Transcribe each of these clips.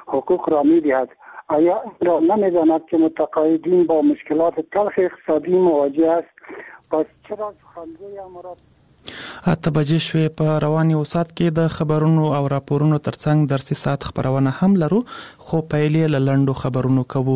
حقوق را می‌دهد. آیا را نمی‌داند که متقاعدین با مشکلات تلخ اقتصادی مواجه است؟ پس چرا سخنگوی امارات 8 بجې شوې په روان یو ساعت کې د خبرونو او راپورونو ترڅنګ درسي ساعت خبرونه هم لرو، خو پیل یې له لنډو خبرونو کوو.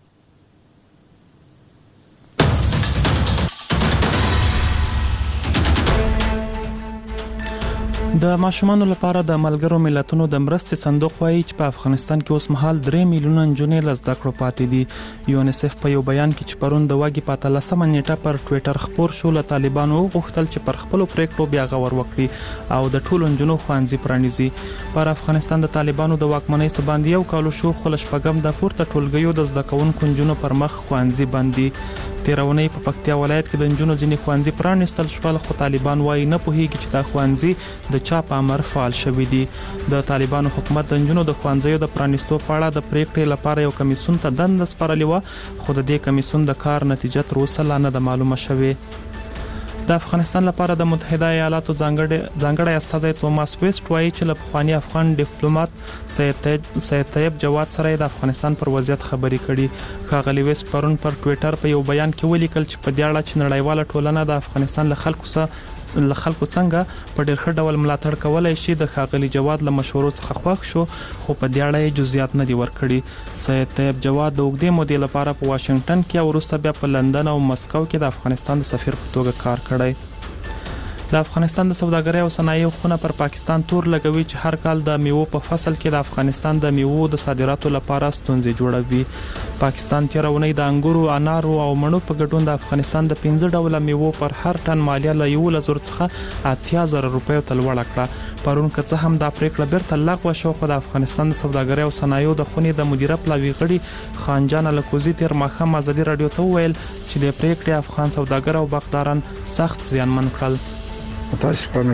د ماشومانو لپاره د ملګرو ملتونو د مرستې صندوق وایي چې په افغانستان کې اوس مهال 3 میلیونه نجونې له زده کړو پاتې دي. یونیسف په یو بیان کې چې پرون د واګي په 13 نیټه پر ټوئیټر خبر شو، له طالبانو غوښتل چې پر خپل پریکړو بیا غور وکړي او د ټولو نجونو ښوونځي پرانیزي. پر افغانستان د طالبانو د واکمنۍ څخه باندې یو کال شو، خو لشپږم د پورته ټولګیو د زده کوونکو نجونو پر مخ ښوونځي باندې. تیرونی په پکتیا ولایت کې د نجونو ځینې ښوونځي پرانیستل شول، خو طالبان وایي نه پوهیږي چې دا ښوونځي د چا په امر فعال شوي دي. د طالبانو حکومت د نجونو د ښوونځیو د پرانیستو په اړه د پریکړې لپاره یو کمیسیون ته دنده سپارلې وه، خو د دې کمیسیون د کار نتیجه تر اوسه لا نه ده معلومه شوې. د افغانستان لپاره د متحده ایالاتو ځانګړی استازی توماس ویسټ وایي چې له پخوانی افغان ډیپلوماټ سید طیب جواد سره د افغانستان پر وضعیت خبرې کړي. ښاغلي ویسټ پرون پر ټوئیټر په یو بیان کې ولیکل چې په دې اړه چې نړیواله ټولنه د افغانستان له خلکو څنګه په ډېر ښه ډول ملاتړ کولای شي د ښاغلي جواد له مشورو څخه خوښ شو، خو په دې اړه یې جزئیات نه دي ورکړي. سید طیب جواد د اوږدې مودې لپاره په واشنگټن کې او وروسته بیا په لندن او مسکو کې د افغانستان د سفیر په توګه کار کړی. د افغانستان د سوداګرۍ او صنایعو خونه پر پاکستان تور لګوي چې هر کال د میوو په فصل کې د افغانستان د میوو د صادراتو لپاره ستونزې جوړوي. پاکستان تیرونی د انګورو، انارو او مڼو په ګډون د افغانستان د 15 ډوله میوو پر هر ټن مالیه له 11,000 څخه 80,000 روپیو ته لوړه کړه. پرون که څه هم دا پریکړه بیرته لغوه شو، خو د افغانستان د سوداګرۍ او صنایعو د خونې د مدیره پلاوي غړي خانجان الکوزي تیر ماښام ازادي رادیو ته وویل چې د پریکړې افغان سوداګر او باغداران سخت زیانمن کړل. متاسفانه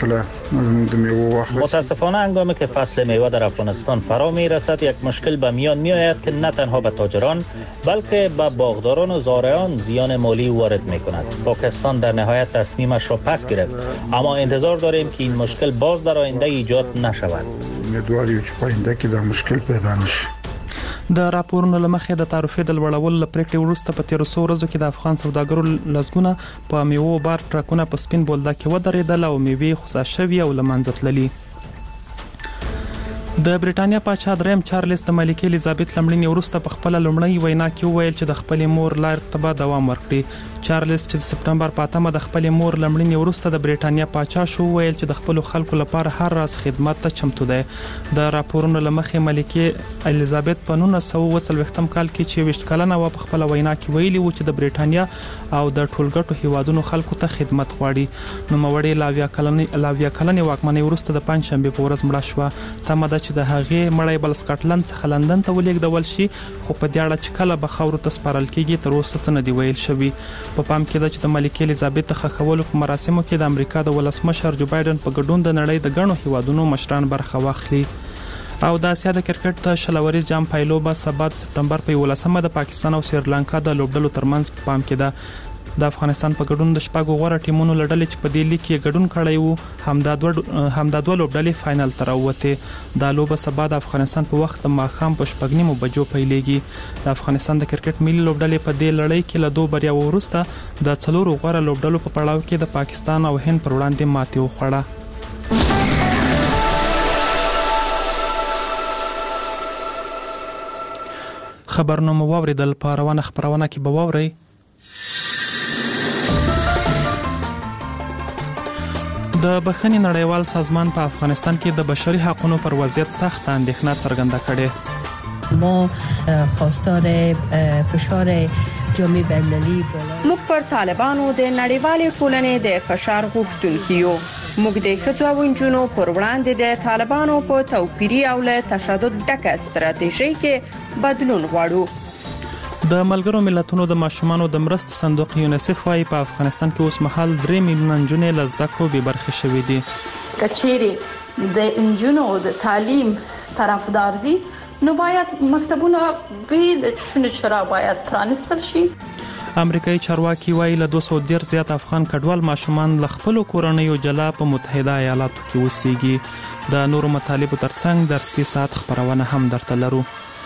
هنگامی که فصل میوه در افغانستان فرا می رسد، یک مشکل به میان می آید که نه تنها به تاجران بلکه به باغداران و زارعان زیان مالی وارد می کند. پاکستان در نهایت تصمیمش را پس گرفت، اما انتظار داریم که این مشکل باز در آینده ایجاد نشود. امیدواریم چې په آینده کې دا مشکل پیدا نشي. د راپورونو لمخې د تعرفې د لوړولو لپاره وروسته په 1300 ورځو کې د افغان سوداګرو لزګونه په میوو بار ټرکونه په سپین بولدک کې ودرېدل او میوې خصا شوي او لمنځه تللي. د بریټانیا پاچا دریم چارلز د ملکه الیزابت لمړنی وروسته په خپل لمړنۍ وینا کې وویل چې د خپل مور لار ته دوام ورکړي. چارلز چې د سپټمبر په 8 د خپل مور لمړنی وروسته د بریټانیا پاچا شو، ویل چې د خپل خلکو لپاره هر راز خدمت ته چمتو دی. د راپورونو لمخې ملکه الیزابت په 1940 کال کې چې 20 کلنه و په خپل وینا کې ویلي و چې د بریټانیا او د ټولګټو هیوادونو خلکو ته خدمت غواړي. نو موري لاویا کلنې واکمنۍ وروسته د پنځشنبه په ورځ مړه شوه. تمه چې د هغې مړی بل سکاټلند څخه لندن ته ولېږدول شي، خو په دې اړه چې کله به خاورو ته سپارل کېږي تر اوسه څه نه دی ویل شوي. په پام کې ده چې د ملکې الیزابت د ښخولو په مراسمو کې د امریکا د ولسمشر جو بایدن په ګډون د نړۍ د ګڼو هیوادونو مشران برخه واخلي. او د اسیا د کرکټ د شلوريز جام پایلوبه سبا د سپټمبر په 11 د پاکستان او سریلانکا د لوبډلو ترمنځ په پام کې ده. د افغانستان په ګډون د شپږو غوړه ټیمونو لړلې چې په دې لیګ کې ګډون کړی وو، همدا دوه لوبډلې فائنل ته راووتې. دا لوبه سبا د افغانستان په وخت د ماښام په 9:30 بجو پیلېږي. د افغانستان د کرکټ ملي لوبډلې په دې لړۍ کې له 2 بریاو وروسته د 4 غوړه لوبډلو په پړاو کې د پاکستان او هند پر وړاندې ماتې وخوړه. خبرونه مو واوریدل، په روانه خبرونه کې به واورئ. د بخښنې نړیوال سازمان په افغانستان کې د بشري حقوقو پر وضعیت سخت اندېښنه څرګنده کړې. ما خواستار فشار جامعه بین‌المللي موږ پر طالبانو د نړیوالې ټولنې د فشار غوښتونکي یو. موږ د ښځو او نجونو پر وړاندې د طالبانو په توپیري او له تشدد ډکه ستراتیژۍ کې بدلون غواړو. د ملګرو ملتونو د ماشومانو د مرستې صندوق یونیسف وايي په افغانستان کې اوس مهال 3 میلیونه نجونې له زده کړو بې برخې شوې دي. کچېرې د نجونو د تعلیم طرفدار دي، نو باید مکتبونه به د چونه چرا باید پرانستل شي. امریکایي چارواکي وايي له 200 زیات افغان کډوال ماشومان له خپل کورنۍ جلا په متحده ایالاتو کې اوسېږي. د نورو مطالبو ترڅنګ درسي ساعت خبرونه هم درته لرو.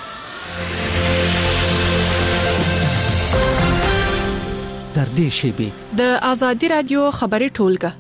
در دې شیبې د آزادي رادیو خبري ټولګه.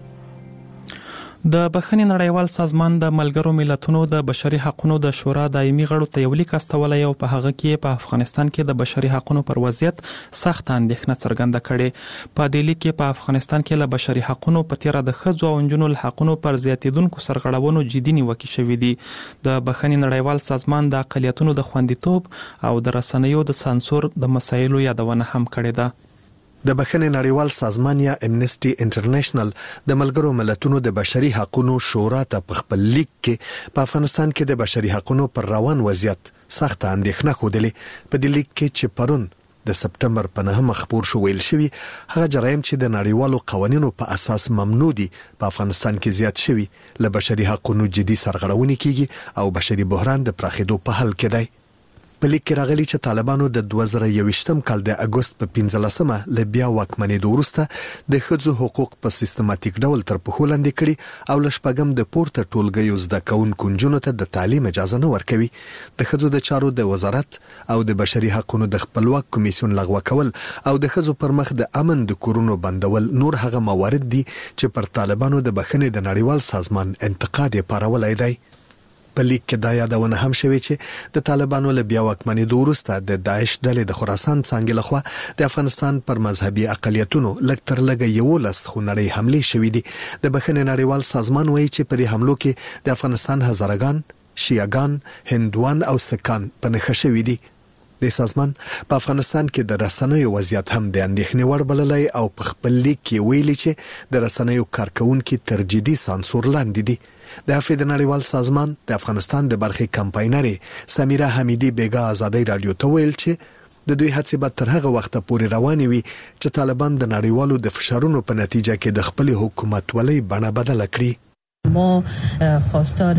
د بخښنې نړیوال سازمان د ملګرو ملتونو د بشري حقوقو د شورا دایمي غړو ته یو لیک استولی او په هغه کې په افغانستان کې د بشري حقوقو پر وضعیت سخت اندېښنه څرګنده کړې. په دې لیک کې په افغانستان کې له بشري حقوقو په تیر د ښځو او نجونو له حقوقو پر زیاتیدونکو سرغړونو جدي نیوکې شوې دي. د بخښنې نړیوال سازمان د اقلیتونو د خوندیتوب او د رسنیو د سانسور د مسایلو یادونه هم کړې ده. د بخښنې نړیوال سازمان یا امنسټي انټرنیشنل د ملګرو ملتونو د بشري حقوقو شورا ته په خپل لیک کې په افغانستان کې د بشري حقوقو پر روان وضعیت سخت اندېښنه خوده. په دې لیک کې چې پرون د سپتمبر په 9 خبر شو ویل شوی هغه جرایم چې د نړیوالو قوانینو په اساس ممنوع دي په افغانستان کې زیات شوی له بشري حقوقو جدي سرغړونې کیږي او بشري بحران د پراخېدو په حال کې دی. په لیک کې راغلي چې طالبانو د 2021م کال د اگست په 15مه ل بیا واکمنېدو وروسته د ښځو حقوق په سیستماتیک ډول تر پښو لاندې کړي او لشپږم د پورته ټولګیو زده کوونکو نجونو ته د تعلیم اجازه نه ورکوي. د ښځو د چارو د وزارت او د بشري حقوقو د خپلواک کمیسیون لغوه کول او د ښځو پر مخ د امن د کورونو بندول نور هغه موارد دي چې پر طالبانو د بخښنې د نړیوال سازمان انتقاد یې پارولای دی. په لیک کې دا یادونه هم شوې چې د طالبانو له بیا واکمنېدو وروسته د داعش ډلې د خراسان څانګې لخوا د افغانستان پر مذهبي اقلیتونو لږ تر لږه 11 خونړۍ حملې شوې دي. د بخښنې نړیوال سازمان وایي چې په دې حملو کې د افغانستان هزارګان، شیعاګان، هندوان او سکان په نښه شوي دي. د سازمان په افغانستان کې د رسنیو وضعیت هم د اندېښنې وړ بللی او په خپل لیک کې ویلي چې د رسنیو کارکونکو تر جدي سانسور لاندې دي. د افغان نړیوال سازمان د افغانستان د برخې کمپاینرې سمیرا حمیدی بیگا آزادۍ رادیو ته ویل چې د دوی هڅې به تر هغه وخت پورې روانې وي چې طالبان د نړیوالو د فشارونو په نتیجه کې د خپل حکومت ولې بڼه بدله کړي. ما خواستار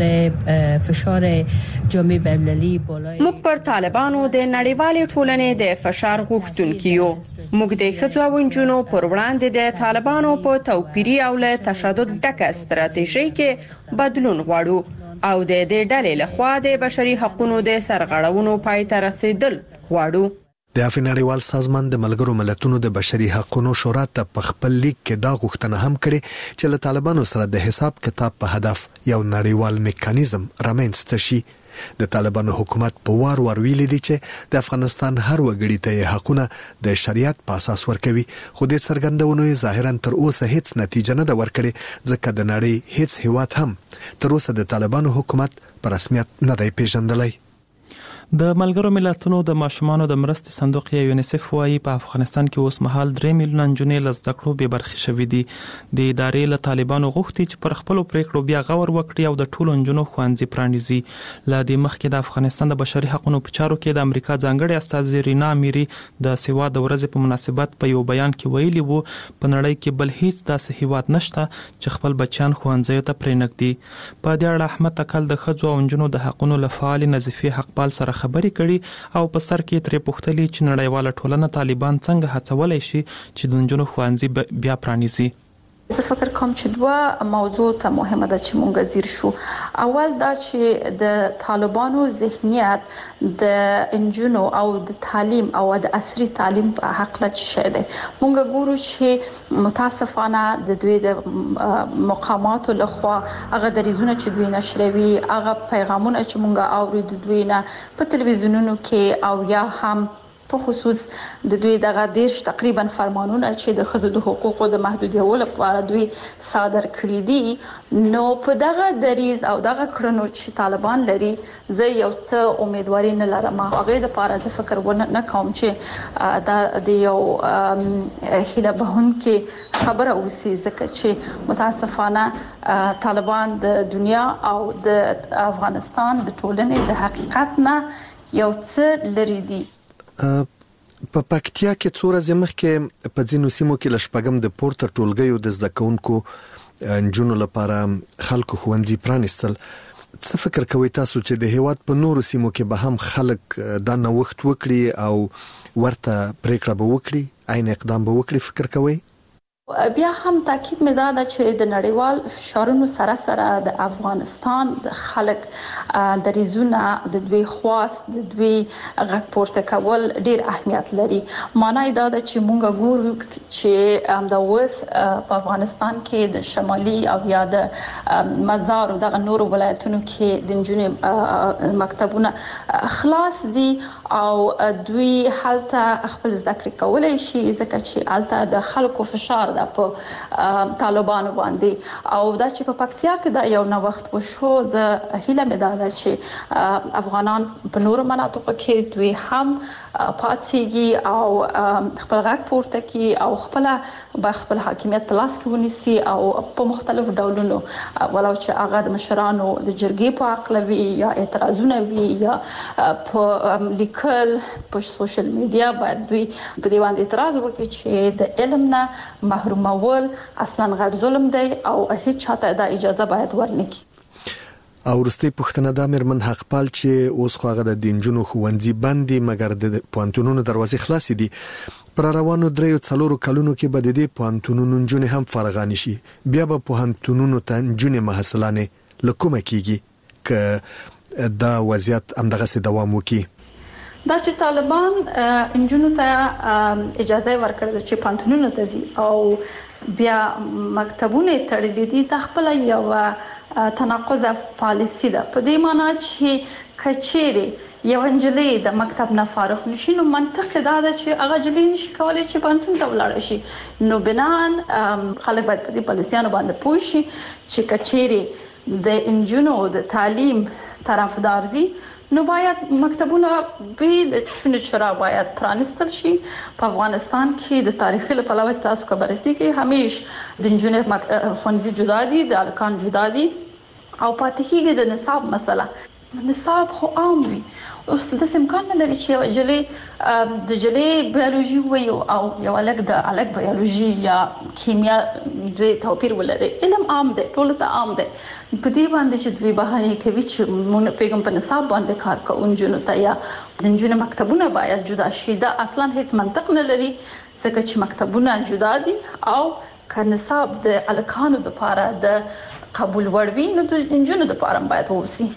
فشار جامعه بین‌المللی بالای موږ پر طالبانو د نړیوالې ټولنې د فشار غوښتونکو یو. موږ د ښځو او نجونو پر وړاندې د طالبانو په توپیري او له تشدد ډکه ستراتیژي کې بدلون غواړو او د دې ډلې لخوا د بشري حقوقو د سرغړونو پای ته رسیدل غواړو. د افغان نړیوال سازمان د ملګرو ملتونو د بشري حقوقو شورا ته په خپل لیک کې دا غوښتنه هم کړې چې له طالبانو سره د حساب کتاب په هدف یو نړیوال میکانیزم رامنځته شي. د طالبانو حکومت په وار ویلي دی چې د افغانستان هر وګړي ته حقونه د شریعت په اساس ورکوي، خو د څرګندونو ظاهرا تر اوسه هیڅ نتیجه نه ده ورکړې ځکه د نړۍ هیڅ هیواد هم تر اوسه د طالبانو حکومت په رسمیت نه دی پیژندلی. د ملګرو ملتونو د ماشومانو د مرستې صندوق یا یونیسف وايي په افغانستان کې اوس مهال 3 میلیونه نجونې له زده کړو بې برخې شوې دي. د ادارې له طالبانو غوښتي چې پر خپلو پریکړو بیا غور وکړي او د ټولو نجونو ښوونځي پرانیزي. له دې مخکې د افغانستان د بشري حقوقو په چارو کې د امریکا ځانګړي استازي رینا میری د سیوا د ورځې په مناسبت په یو بیان کې ویلي وو په نړۍ کې بل هیڅ داسې هیواد نشته چې خپل بچیان ښوونځیو ته پرېنږدي. په دې اړه احمد تکل د ښځو او نجونو د حقوقو لپاره نظیفي حقپال سره خبرې کړي او په سر کې ترې پوښتلي چې نړیواله ټولنه طالبان څنګه هڅولای شي چې د نجونو ښوونځي بیا پرانیزي. زه فکر کوم چې دوه موضوع ته مهمه ده چې مونږ ځیر شو. اول دا چې د طالبانو ذهنیت د انجونو او د تعلیم او د عصري تعلیم په حق لا شي ده. مونږ ګورو چې متاسفانه د دوی د مقامات لخوا هغه دریزونه چې دوی نشروي، هغه پیغامونه چې مونږ اورید دوی نه په تلویزیونونو کې او یا هم په خصوص د دوی دغه دیرش تقریبا فرمانونه چې د ښځو د حقوقو د محدودیتولو لپاره دوی صادر کړی دي، نو په دغه دریز او دغه کړنو چې طالبان لري زه یو څه امیدواري نه لرم. هغه د لپاره د فکر ونه کوم چې دا د یو هیله بهونکې خبره اوسي، ځکه چې متاسفانه طالبان د دنیا او د افغانستان د ټولنې د حقیقت نه یو څه لري دي. په پکتیا کې څو ورځې مخکې په ځینو سیمو کې لشپږم د پورته ټولګیو د زده کوونکو نجونو لپاره خلکو ښوونځي پرانیستل. څه فکر کوئ تاسو چې د هیواد په نورو سیمو کې به هم خلک دا نوښت وکړي او ورته پریکړه به وکړي، عین اقدام به وکړي؟ فکر کوئ؟ بیا هم تاکید مې دا ده چې د نړیوال فشارونو سره سره د افغانستان د خلک دریزونه د دوی خواست د دوی غږ پورته کول ډیر اهمیت لري. معنی دا ده چې مونږ ګورو چې د اوس په افغانستان کې د شمالي او یا د مزار او د نورو ولایتونو کې د نجونې مکتبونه خلاص دي او دوی هلته خپل زده کړې کولای شي ځکه چې هلته د خلکو فشار په طالبانو باندې او دا چې په پکتیا کې دا یو نوښت وشو. زه هیله مې ده چې افغانان په نورو مناطقو کې دوی هم پاتېږي او خپل غږ پورته کوي او خپل حاکمیت په لاس کې ونیسي او په مختلفو ډولونو ولو چې هغه د مشرانو د جرګې په عقل وي یا اعتراضونه وي یا په لیکل په سوشل میډیا باید دوی په دې باندې اعتراض وکړي چې د علم نه محرومول اصلا غیر ظلم دی او هیڅ چاته دا اجازه باید ورنکړي. او ورستي پښتنه د امرمن حقپال چې اوس خو هغه د دینجونو خوندزي باندې مګر د پوانتونونو دروازې خلاصې دي. پر روانو 3-4 کلونو کې به د دې پوانتونونو جنې هم فرغان شي. بیا به پوانتونونو ته جنې محصلانه لکومه کیږي ک دا وضعیت همدغه سي دوام وکړي. دا چې طالبان انجونو ته اجازه ورکړه چې پانتونونو ته ځي او بیا مکتبونه تړلې دي د خپل یو تناقض پالیسی ده. په دې معنی چې کچېره یو انجلۍ د مکتب نه فارغ نشي نو منطق دا ده چې هغه جلې نشي کولای چې پانتون ته ولاړ شي. نو بنان خلک باید په دې پالیسیانو باندې پوه شي چې کچېره د انجونو د تعلیم طرفدار دي نو باید مکتبونه به چونه شرا باید پرانستل شي. په افغانستان کې د تاریخي لپاره تاسو خبرسي کې همیش د انجونر خونځي جدا دي د الکان جدا دي او پاتې کېږي د نصاب مسله. نصاب خو عام وي اوس د امکان نه لري چې جلې د جلې بیولوژي وي او یو الګ د الګ بیولوژي یا کیمیا دوی توپیر ولري. علم عام دی ټول ته عام دی. په دې باندې چې دوی بهانه کوي چې مونږ پیغام په نصاب باندې کار کوو انجونو ته یا د انجونو مکتبونه باید جدا شي. دا اصلا هیڅ منطق نه لري ځکه چې مکتبونه جدا دي او که نصاب د الکانو لپاره د قبول وړوي نو د انجونو لپاره باید ووسی.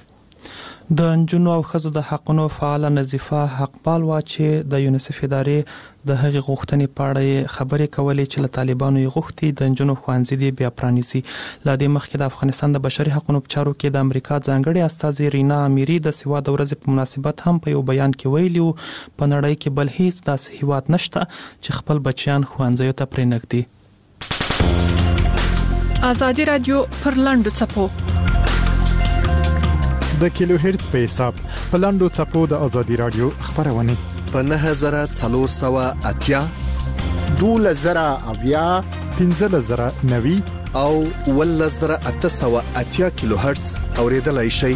د انجونو او ښځو د حقونو فعال نظیفه حقپال وا چې د یونیسف ادارې د هغې غوښتنې په اړه خبرې کولې چې له طالبانو یې غوښتي د انجونو ښوونځي دې بیا پرانیزي. له دې مخکې د افغانستان د بشري حقونو په چارو کې د امریکا ځانګړې استازي رینا امیري د سواد ورځې په مناسبت هم په یو بیان کې ویلي وو په نړۍ کې بل هیڅ داسې هیواد نشته چې خپل بچیان ښوونځیو ته پرېنږدي. ازادي رادیو پر لاندو څپو د کیلو هرتز په حساب په لاندو څپو د ازادي رادیو خبرونه په 9480 2000 1590 او 1880 کیلو هرتز اوریدلای شي.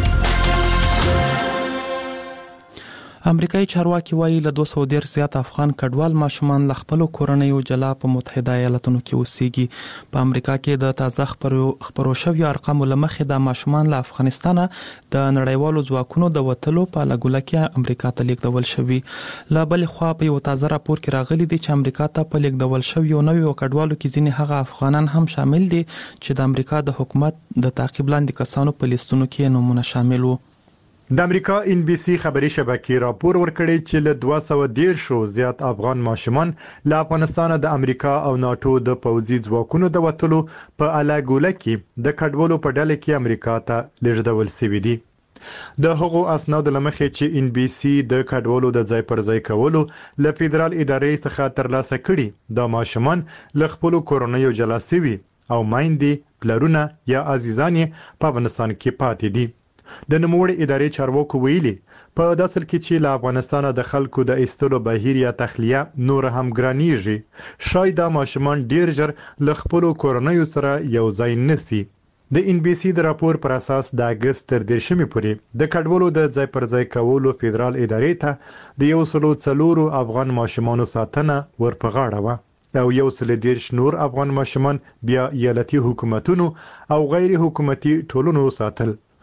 امریکایي چارواکي وایي له 200 زیات افغان کډوال ماشومان له خپل کورنۍ جلا په متحده ایالاتونو کې اوسېږي. په امریکا کې د تازه خبرو شویو ارقامو لمخې د ماشومان له افغانستان د نړیوالو ځواکونو د وټلو په لګوله کې امریکا ته لیږدول شوی. لا بل خو په یو تازه راپور کې راغلي دي چې امریکا ته په لیږدول شویو نویو کډوالو کې ځینې هغه افغانان هم شامل دي چې د امریکا د حکومت د تعقیب لاندې کسانو په لیستونو کې نمونه شامل وو. د امریکا ان بي سي خبري شبکې راپور ورکړی چې له 210 زیات افغان ماشومان له افغانستان د امریکا او ناتو د پوځي ځواکونو د وټلو په الاګوله کې د کډوالو په ډله کې امریکا ته لیږدول شوي دي. د هغو اسناد لمخې چې ان بي سي د کډوالو د ځای پر ځای کولو له فدرال ادارې څخه ترلاسه کړي د ماشومان له خپل کورنیو جلا شوي او مایندې پلرونه یا عزیزان په افغانستان کې پاتې دي. د نوموړي ادارې چارواکو ویلي په داسل کې چې له افغانستان د خلکو د ایستلو بهیر یا تخلیه نور هم ګرانیږي شاید د ماشومان ډیر ژر له خپل کورنیو سره یو ځای نسی. د ان بي سي د راپور پر اساس د اگست تر 10 پورې د کډوالو د ځای پر ځای کولو فدرال ادارې ته د 104 افغان ماشومانو ساتنه ورپغاړه و او 110 نور افغان ماشومان بیا ایالتي حکومتونو او غیر حکومتي ټولنو ساتل.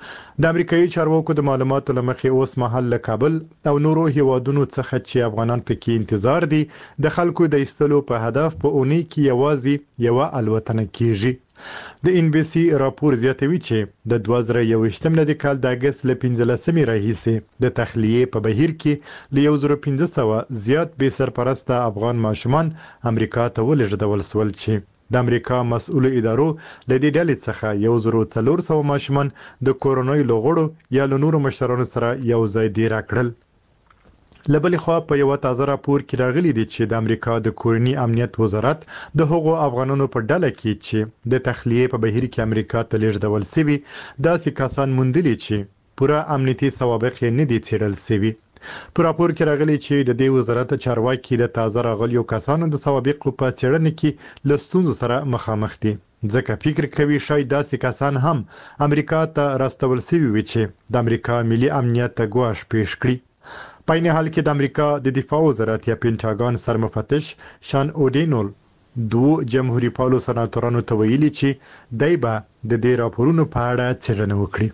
د امریکایي چارواکو د معلوماتو لمخې اوس مهال له کابل او نورو هیوادونو څخه چې افغانان پکې انتظار دي د خلکو د ایستلو په هدف په اونۍ کې یوازې یوه الوتنه کیږي. د ان بي سي راپور زیاتوي چې د 2021 د کال د اگست له 15 راهیسې د تخلیې په بهیر کې له 1500 زیات بې سرپرسته افغان ماشومان امریکا ته ولېږدول شول چې د امریکا مسؤل ادارو له دې ډلې څخه 1400 ماشومان د کورونای لغړو یا له نورو مشرانو سره یو ځای دېره کړل. له بلې خوا په یو تازه راپور کې راغلي دي چې د امریکا د کورني امنیت وزارت د هغو افغانانو په ډله کې چې د تخلیې په بهیر کې امریکا ته لېږدول شوي داسې کسان موندلي چې پوره امنیتي سوابق یې نه دي څېړل شوي. په راپور کې راغلي چې د دې وزارت چارواکي د تازه راغلیو کسانو د سوابقو په څېړنه کې له ستونزو سره مخامخ دي، ځکه فکر کوي شاید داسې کسان هم امریکا ته راستول شوي وي چې د امریکا ملي امنیت ته ګواښ پیښ کړي. په عین حال کې د امریکا د دفاع وزارت یا پینټاګان سرمفتش شان اودینول دوه جمهوریت پالو سناتورانو ته ویلي چې دای به د دې راپورونو په اړه څېړنه وکړي.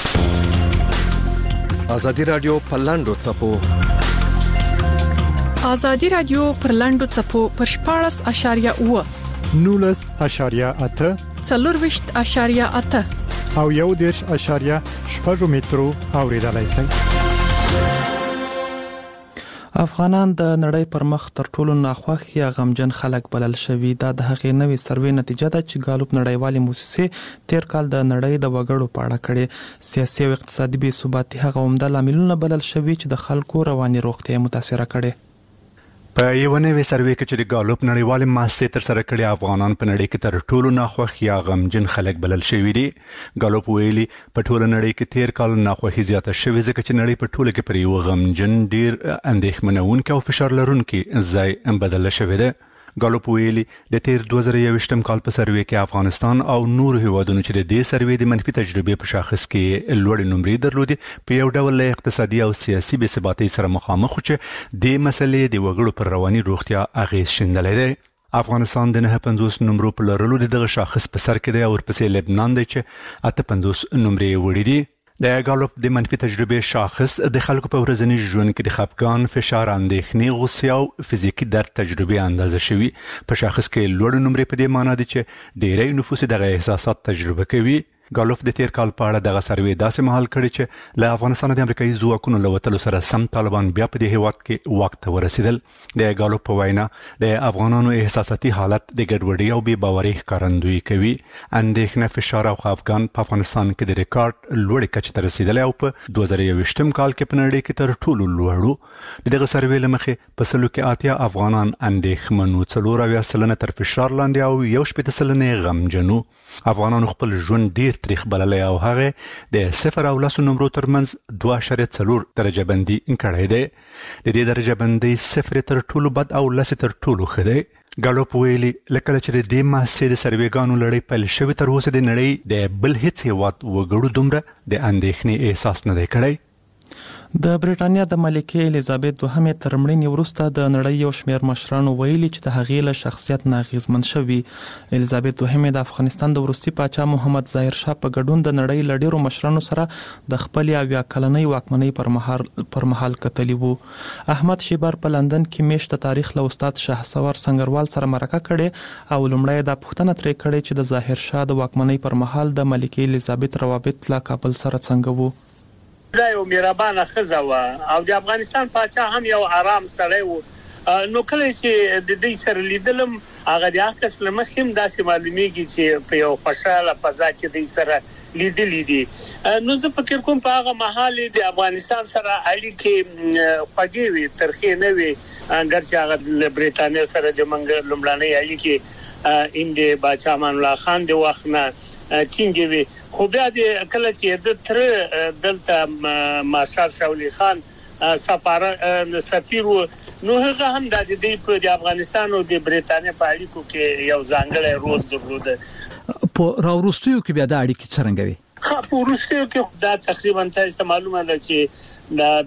ازادي رادیو پر لاندو چپو ازادي رادیو پر لاندو چپو پر 14.8 19.8 24.8 او 1.8 مترو اوریدلای شئ. افغانان د نړۍ پر مخ تر ټولو ناخوښ یا غمجن خلک بلل شوي. دا د هغې نوې سروې نتیجه ده چې ګالوپ نړیوالې موسسې تیر کال د نړۍ د وګړو په اړه کړې. سیاسي او اقتصادي بې ثباتي هغه عمده لاملونه بلل شوي چې د خلکو رواني روغتیا متاثره کړي. په یو نوې سروې کې چې د ګالوپ نړیوالې موسسې تر سره کړې افغانان په نړۍ کې تر ټولو ناخوښ یا غمجن خلک بلل شوي دي. ګالوپ ویلي په ټوله نړۍ کې تیر کال ناخوښي زیاته شوې ځکه چې نړۍ په ټوله کې پر یو غمجن ډیر اندېښمنونکی او فشار لرونکی ځای بدل شوی دی. ګالوپ ویلي د تیر 2021 کال په سروې کې افغانستان او نور هیوادونو چې د دې سروې د منفي تجربې په شاخص کې لوړې نمرې درلودې په یو ډول له اقتصادي او سیاسي بې ثباتۍ سره مخامخ چې د مسلې د وګړو پر رواني روغتیا اغیز شیندلی دی. افغانستان د 950 نمرو په لرلو دغه شاخص په سر کې دی او ورپسې لبنان دی چې 58 نمرې وړي دي. د ګالوپ د منفي تجربې شاخص د خلکو په ورځني ژوند کې د خپګان، فشار، اندېښنې، غوسې او فزیکي درد تجربې اندازه شوي. په شاخص کې لوړ نمرې په دې معنی دي چې ډېری نفوس دغه احساسات تجربه کوي. ګالوپ د تیر کال په اړه دغه سروې داسې مهال کړی چې له افغانستان د امریکایي ځواکونو له وتلو سره سم طالبان بیا په دې هیواد کې واک ته ورسېدل. د ګالوپ په وینا د افغانانو احساساتي حالت د ګډوډۍ او بې باورۍ ښکارندویي کوي. اندېښنه، فشار او خفګان په افغانستان کې د ریکارډ لوړې کچې ته رسېدلی او په 2021 کال کې په نړۍ کې تر ټولو لوړ و. د دغه سروې له مخې په سلو کې 80 افغانان اندېښمن و، 4% تر فشار لاندې او 1% غمجن و. افغانانو خپل ژوند ډیر تاریخ بللی او هغه د 0 او 10 نمرو ترمنځ 2.4 درجه بندي کړی دی. د دې درجه بندي 0 تر ټولو بد او 10 تر ټولو ښه دی. ګالوپ ویلي لکه چې د دې موسسې د سروېګانو لړۍ پیل شوې تر اوسه د نړۍ د بل هیڅ هیواد وګړو دومره د اندېښنې احساس نه دی کړی. د بریټانیا د ملکې الیزابت دوهمې تر مړینې وروسته د نړۍ یو شمېر مشرانو ویلي چې د هغې له شخصیت نه اغېزمن شوي. الیزابت دوهمې د افغانستان د وروستي پاچا محمد ظاهر شاه په ګډون د نړۍ له ډېرو مشرانو سره د خپلې 80 کلنۍ واکمنۍ پر مهال کتلي وو. احمد شیبر په لندن کې میاشت د تاریخ له استاد شهسوار سنگروال سره مرکه کړې او لومړی دا پوښتنه ترې کړې چې د ظاهر شاه د واکمنۍ پر مهال د ملکې الیزابت روابط له کابل سره څنګه وو. دا یو مهربانه ښځه وه او د افغانستان پاچا هم یو آرام سړی و. نو کله چې د دې سره لیدلم هغه د عکس له مخې هم داسې معلومیږي چې په یو خوشاله فضا کې د سره لیدلې دي. نو زه فکر کوم په هغه مهال د افغانستان سره اړیکې خوږې وي، ترخې نه وي، ګرچې هغه له بریټانیا سره د منګ لومړنۍ اړیکې اند باچا امان الله خان د وخت نه ټینګې وي. خو بیا د کله چې د تر دلته مارشال شاولي خان سفیر نو هغه هم د دې په افغانستان او د بریټانیا په اړیکو کې یو ځانګړی رول درلود. په راوروستیو کې بیا د اړیکې څرنګه وي؟ په وروستیو کې دا تقریبا تاسو ته معلومه ده چې دا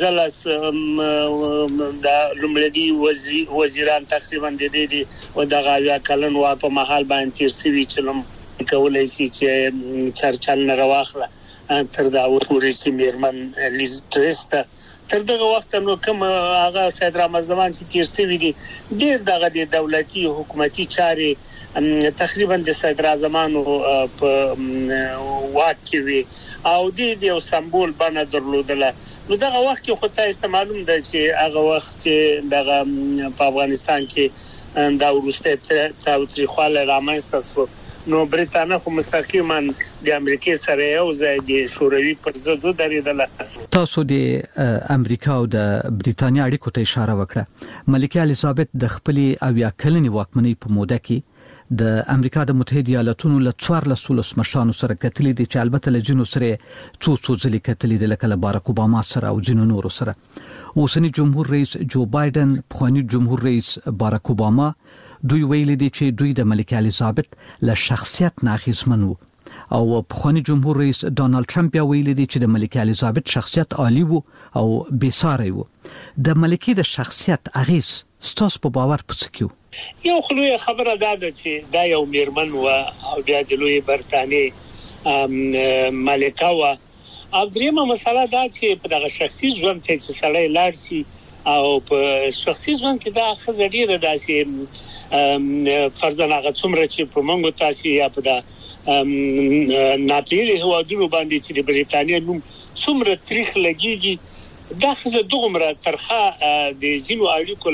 15 د لومړي وزیران تقریبا د دې او د غایا کلن وا په محل باندې تیر سوي چلم کولای شي چې چرچل نه راوخله تر دا پورې چې میرمن لیز ټریس تر دغه وخت نو کوم هغه سید رحمت زمان چې تیر شوی دي ډیر دغه د دولتي حکومتي چارې تقریبا د سید رحمانو په واک کې وي او د یو سمبول باندې درلودله. نو دغه وخت کې خو ته معلوم ده چې هغه وخت چې دغه په افغانستان کې دا ورسته تاریخواله رامنځته شو نو برېټانیا خو مستقیما د امریکای سره یو ځای د شوروي پر ضد درېدله. تاسو د امریکا او د برېټانیا اړیکو ته اشاره وکړه. ملکه الیزابت د خپل اویا کلنې واکمنۍ په موده کې د امریکا د متحده ایالاتونو له 14 مشرانو سره کتلې دي چې البته له جنو سره څو ځلې کتلې دي لکه باراک اوباما سره او جنو نورو سره. اوسنی جمهور رئیس جو بایدن، پخوانی جمهور رئیس باراک اوباما دوی ویلي دي چې دوی د ملکه الیزابت له شخصیت نه اغېزمن وو او پخوانی جمهور رئیس ډانلډ ټرمپ بیا ویلي دي چې د ملکه الیزابت شخصیت عالی وو او بېساری وو. د ملکه د شخصیت اغېز ستاسو په باور پڅ کیو؟ یو خلوی خبره ده چې دا یو میرمن و او بیا د لوی برتانیې ملکه و او دریمه مسله دا چې په دغه شخصي ژوند ته چې سړی لاړ شي او په شخصي ژوند کې دا خزه ډیره داسې فرضاً هغه څومره چې په منګو تاسو یا په دا ناپیلي هوادونو باندې چې د برېټانیا نوم څومره تاریخ لګيږي دا خزه دغمره ترخه د زینو اړیکو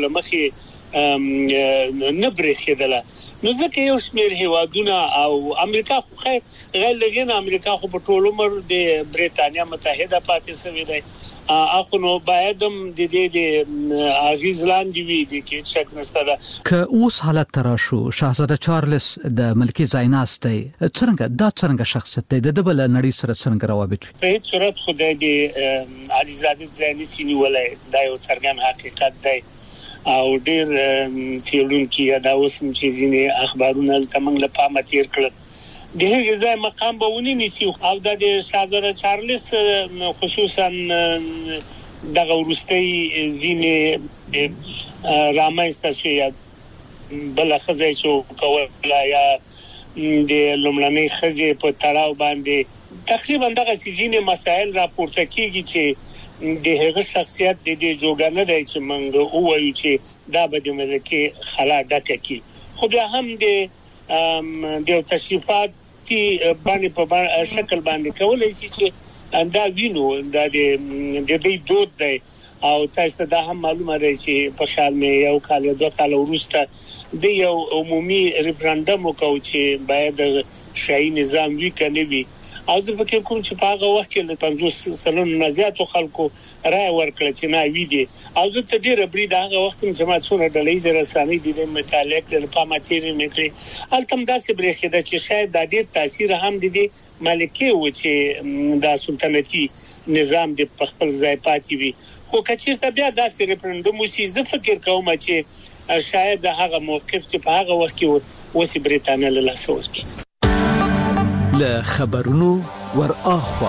لمخې نه برېښېدله. نو ځکه یو شمېر هوادونه او امریکا خو خیر غیر لګین امریکا خو په ټول عمر د برېټانیا متحده پاتې شوې ده اخو نو بايدم د دې اغیز لاندې وي د کې شک نشته ده. که اوس حالت تراشو شاهزاده چارلز د ملکي زایناست دی څنګه شخصیت دی د بل نړۍ سره څنګه روابط په هیڅ صورت خو د الیزابت زاینسی نیولای دا یو څرګند حقیقت دی او ډیر څېړونکي دا اوس چې ځینې اخبارونه تمنګ له پامه تیر کړل د هغه ځای مقام به ونی نسی او د شاهزاده چارلز خصوصا دغه ورستۍ ځینې رامنځته شوی بل خزای چې کوله یا د لومړنۍ خزې په تړاو باندې تقریبا دغه ځینې مسائل راپورته کیږي چې د هغه شخصیت د دې جوړګنه دی چې موږ وایو چې دا به د ملکه خلا ډکه کی خو بیا هم د تشریفات باندې په شکل باندې کولای شي چې دا وینو دا د دې دود دی او تاسو ته هم معلومه ده چې په شال مې یو کال 2 کال وروسته د یو عمومي ریفرندوم وکاو چې باید شاهي نظام وی کنه وی او زه فکر کوم چې په هغه وخت کې له 50 سلنو نه زیاتو خلکو رائے ورکړه چې نه وی دي او زه ته ډیره بری د هغه وخت جماعتونه ډلې رساني دي د متعلق له پاماتيري مکړي التم داسې برېخه ده چې شاید د ډیر تاثیر هم دي ملکه و چې د سلطنتي نظام د خپل ځای پاتې وي خو کچیرته بیا داسې ریفرندوم وشي زه فکر کوم چې شاید هغه موقف چې په هغه وخت کې وسی برېټانیا له لاسه ورکړي. له خبرونو ور اخوا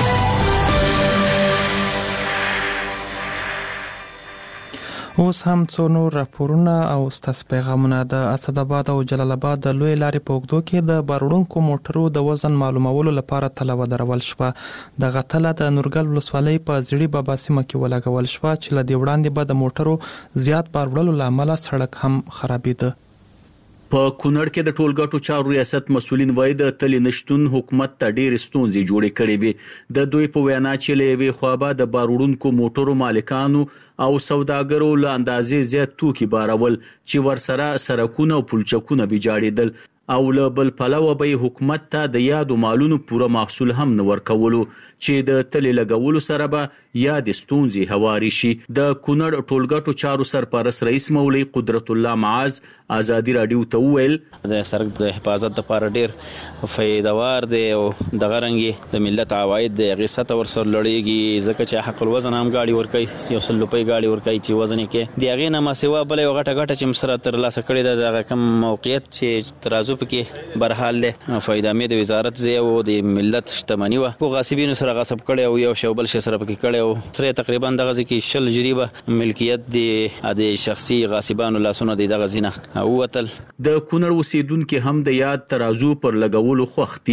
اوس هم څو نور راپورونه او ستاسو پیغامونه د اسداباد او جلال آباد د لوی لارې په اوږدو کې د باروړونکو موټرو د وزن معلومولو لپاره تله ودرول شوه. دغه تله د نورګل ولسوالۍ په زیړی بابا سیمه کې ولګول شوه چې له دې وړاندې به د موټرو زیات بار وړلو لامل سړک هم خرابېده. په کونړ کې د ټولګټو چارو ریاست مسولین وایي د تلې نشټون حکومت ته ډېر ستونزې جوړې کړې وي. د دوی په وینا چې له یوې خوا به د باروړونکو موټرو مالکانو او سوداګرو له اندازې زیات توکي بارول چې ورسره سرکونه او پلچکونه ویجاړېدل او له بل پلوه به حکومت ته د یادو مالونو پوره محصول هم نه ورکولو چې د تلې لګولو سره به یا د ستونزې هواري شي. د کونړ ټولګټو چارو سرپرست رئیس مولوي قدرت الله معاذ ازادي رادیو ته وویل د سرک د حفاظت لپاره ډېر فایدهوار دی او د غرنګي د ملت عواید د غیصت ورسره لړېږي ځکه چې حق الوزن هم گاډي ورکوي 100 روپۍ گاډي ورکوي چې وزن کې دی هغه نه ما سیوا بل یو غټه چې مسره تر لاسه کړی د کم موقعیت چې ترازو پکې برحال له فایده مې د وزارت زی او د ملت شتمنی و او غاصبینو سره غصب کړي او یو شوبل ش سره پکې کړي او سره تقریبا دغه ځکه شل جریبه ملکیت د شخصي غاصبانو لاسونه دغه زینه وتل. د کونړ اوسیدونکو هم د یاد ترازو پر لګولو خوختي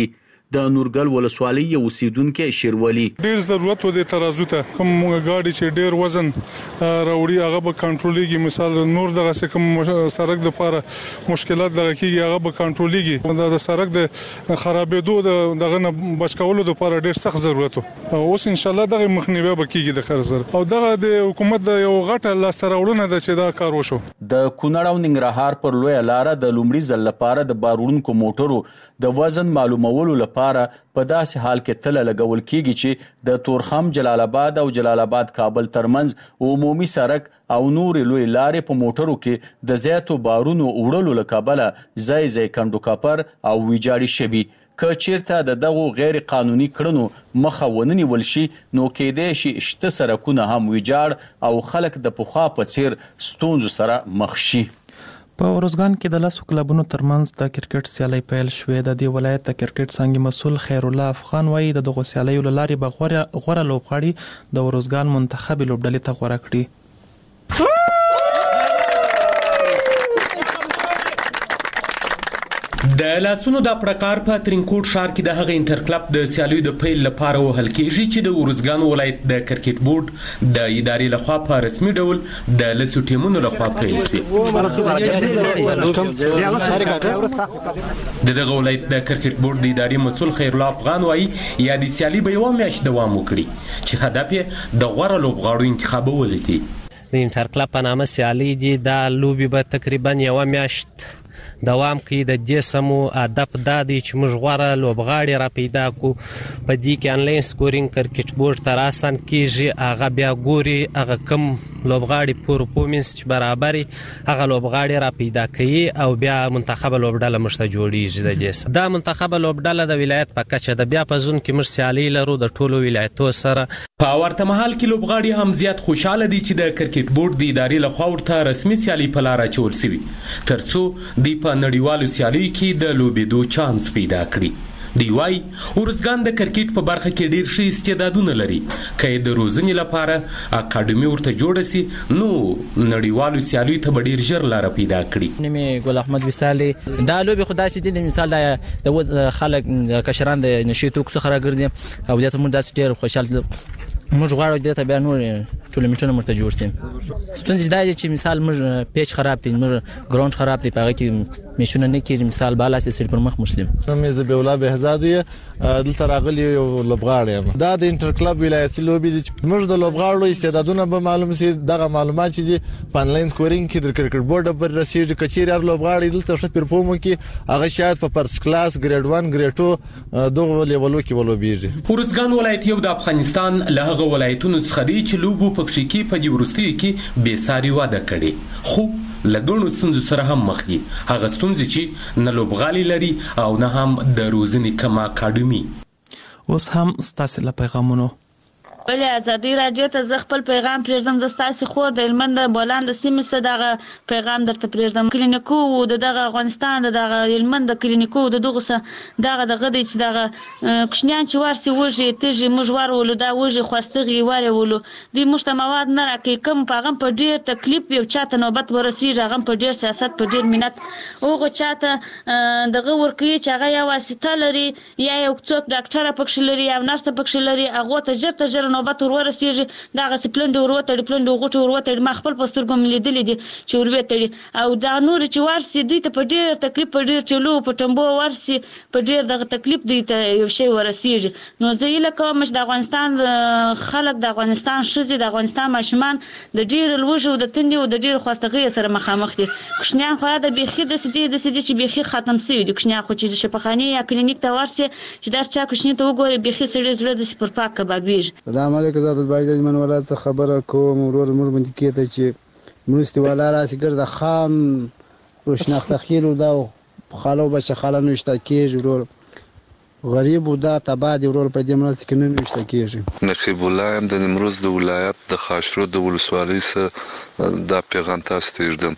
د نورګل ولسوالۍ یو اوسیدونکو شیرولي ډیر ضرورت و د ترازو ته کوم غاډي چې ډیر وزن راوړي هغه به کنټرولېږي. مثال نور دغه کوم سړک د لپاره مشکلات دغه کیږي هغه به کنټرولېږي. د سړک د خرابېدو دغه نه بچ کولو لپاره ډیر سخت ضرورت و. اوس ان شاء الله دغه مخنیوي به کیږي د خیر سره او دغه د حکومت د یو غټه لاسراوړنه د چې دا کار وشو. د کونړ او ننګرهار پر لوی لار د لومړي ځل لپاره د بارونکو موټرو د وزن معلومولو لپاره په داسې حال کې تل لګول کیږي چې د تورخم جلال آباد او جلال آباد کابل ترمنځ عمومي سړک او نور لوی لارې په موټرو کې د زیاتو بارونو وړلو لکابله ځای کندو کاپر او ویجاړي شوي. که چیرته د دغو غیر قانوني کړنو مخه ونیول شي نو کېدای شي شته سړکونه هم ویجاړ او خلک د پخوا په څیر ستونزو سره مخ شي. په ورزګان کې د لاسو کلبونو ترمنځ د کرکټ سیالي پیل شوې. د دې ولایت د کرکټ څنګه مسول خیر الله افغان وایي د دغه سیالیو لارې به غوړه لوبغاړي د ورزګان منتخب لوبډلې ته غوړه کړي. د لاسونو د پړکار په ترینکوټ ښار کې د هغه انټر کلب د سیالیو د پیل لپاره وهل کېږي چې د ورزګان ولایت د کرکټ بورډ د ادارې لخوا په رسمي ډول د لسو ټیمونو لخوا پیل شوی. دغه ولایت د کرکټ بورډ د ادارې مسؤل خیر الله افغان وایي یا د سیالي به یو میاشت دوام وکړي چې هدف یې د غوړه لوبغاړو انتخابول دي. د انټر کلب په نامه سیالي دي دا لوبي به تقریبا یو میاشت دوام کوي. د دې سمو هدف دا دی چې موږ غوړه لوبغاړي را پیدا کو. په دې کې انلاین سکورینګ کرکټ بورډ تر آسان کیږي هغه بیا ګوري هغه کم لوبغاړي پرفورمنس چې برابري هغه لوبغاړي را پیدا کوي او بیا منتخب لوبډله مشته جوړیږي. د دې دا منتخب لوبډله د ولایت په کچه د بیا په ځون کې مر سیالي لرو د ټولو ولایتو سره. په ورته مهال کې لوبغاړي هم زیات خوشاله دي چې د کرکټ بورډ د ادارې لخوا ورته رسمي سیالي په لار اچول شوی ترڅو د په نړیوالو سیالیو کې د لوبېدو چانس پیدا کړي. دی وايي ورزګان د کرکټ په برخه کې ډیر ښه استعدادونه لري. که د روزنې لپاره اکاډمي ورته جوړ شي نو نړیوالو سیالیو ته ډیر ژر لار پیدا کړي. نومي ګل احمد وسالي دا لوبي خدای سي دي مثال د خلک کشران د نشیتو څخه راګرځي او د موږ داس ډیر خوشاله موږ غواړو د ته بیا نور ټولمنټونه مرته جوړ شي. ستونزې دا دي چې مثال موږ پیچ خراب دي موږ ګراوند خراب دی پاره کې میشونه نه کیږي. مثال بالا سي پر مخ مسلم مې ز بیولا بهزادي دلته راغلی یو لوبغاړی دا د انټر کلب ولایتي لوبي دي. موږ د لوبغاړو استعدادونه به معلوم سي دغه معلومات چې په انلاین سکورینګ کې د کرکټ بورډ پر رسیدي کچیر هر لوبغاړي دلته ښه پرفورم کوي هغه شاید په فرست کلاس ګریډ 1 ګریډ 2 دغه لیولو کې ولوبيږي. ورزګان ولایت یو د افغانستان له هغه ولایتونو څخه دی چې لوبو پکښې کې په جوړستي کې بے ساري واده کړي خو لګونو ستونزو سره هم مخ دي. هغه ستونزې چې نه لوبغالي لري او نه هم د روزنې کم اکاډمي. اوس هم ستاسو له پیغامونو بل ازادي رادیو ته ز خپل پیغام پرېږدم. د ستاسو خور د هلمند بولان د سیمې څخه دغه پیغام درته پرېږدم. کلینیکو دغه افغانستان دغه هلمند کلینیکو دغه څه دغه دی چې دغه کښنیان چې ورسي وږي تیږي موږ ورولو دا وږي خوستغي ورولو دوی مشته مواد نه راکې کم پاغم په ډیر تکلیف یو چاته نوبت ورسیږي هغه په ډیر سیاست په ډیر مینت اوغه چاته دغه ورکی چې هغه یو واسطه لري یا یو څوک ډاکټر پکښ لري یا نرس پکښ لري هغه ته جر نوبت ورسیږي دغه سپلند وروته پلند غوټ وروته ما خپل پسترګو ملیدلې دي چې وروته او دا نور چې ورسي دوی ته په ډیر تکلیف په ډیر چلو په ټمبو ورسي په ډیر دغه تکلیف دوی ته یو شی ورسیږي. نو زه یې کوم چې د افغانستان خلک د افغانستان شزي د افغانستان ماشومان د ډیر لوجو د تندي او د ډیر خوستغي سره مخامخ دي. کښنیان خو د بيخي د سدي چې بيخي ختم شوی دي. کښنیان خو چې شفاخانه یا کلینیک ته ورسي چې دا چا کښنی ته وګوري بيخي سړي زړه د سپر پاک کبابیږي. السلام علیکم زاد الباید من ولادت خبره کوم ورور مور باندې کېته چې مرستي والا راسي ګرځه خام روشناخته خیلو دا خالو بچ خاله نشته کېږي ورور غریب ودا تباد ورور په دې مرسته کې نه نشته کېږي. نقیب الله هم د نیمروز د ولایت د خاشرو د ولسوالۍ سره د پیغام تاسو ته ورډم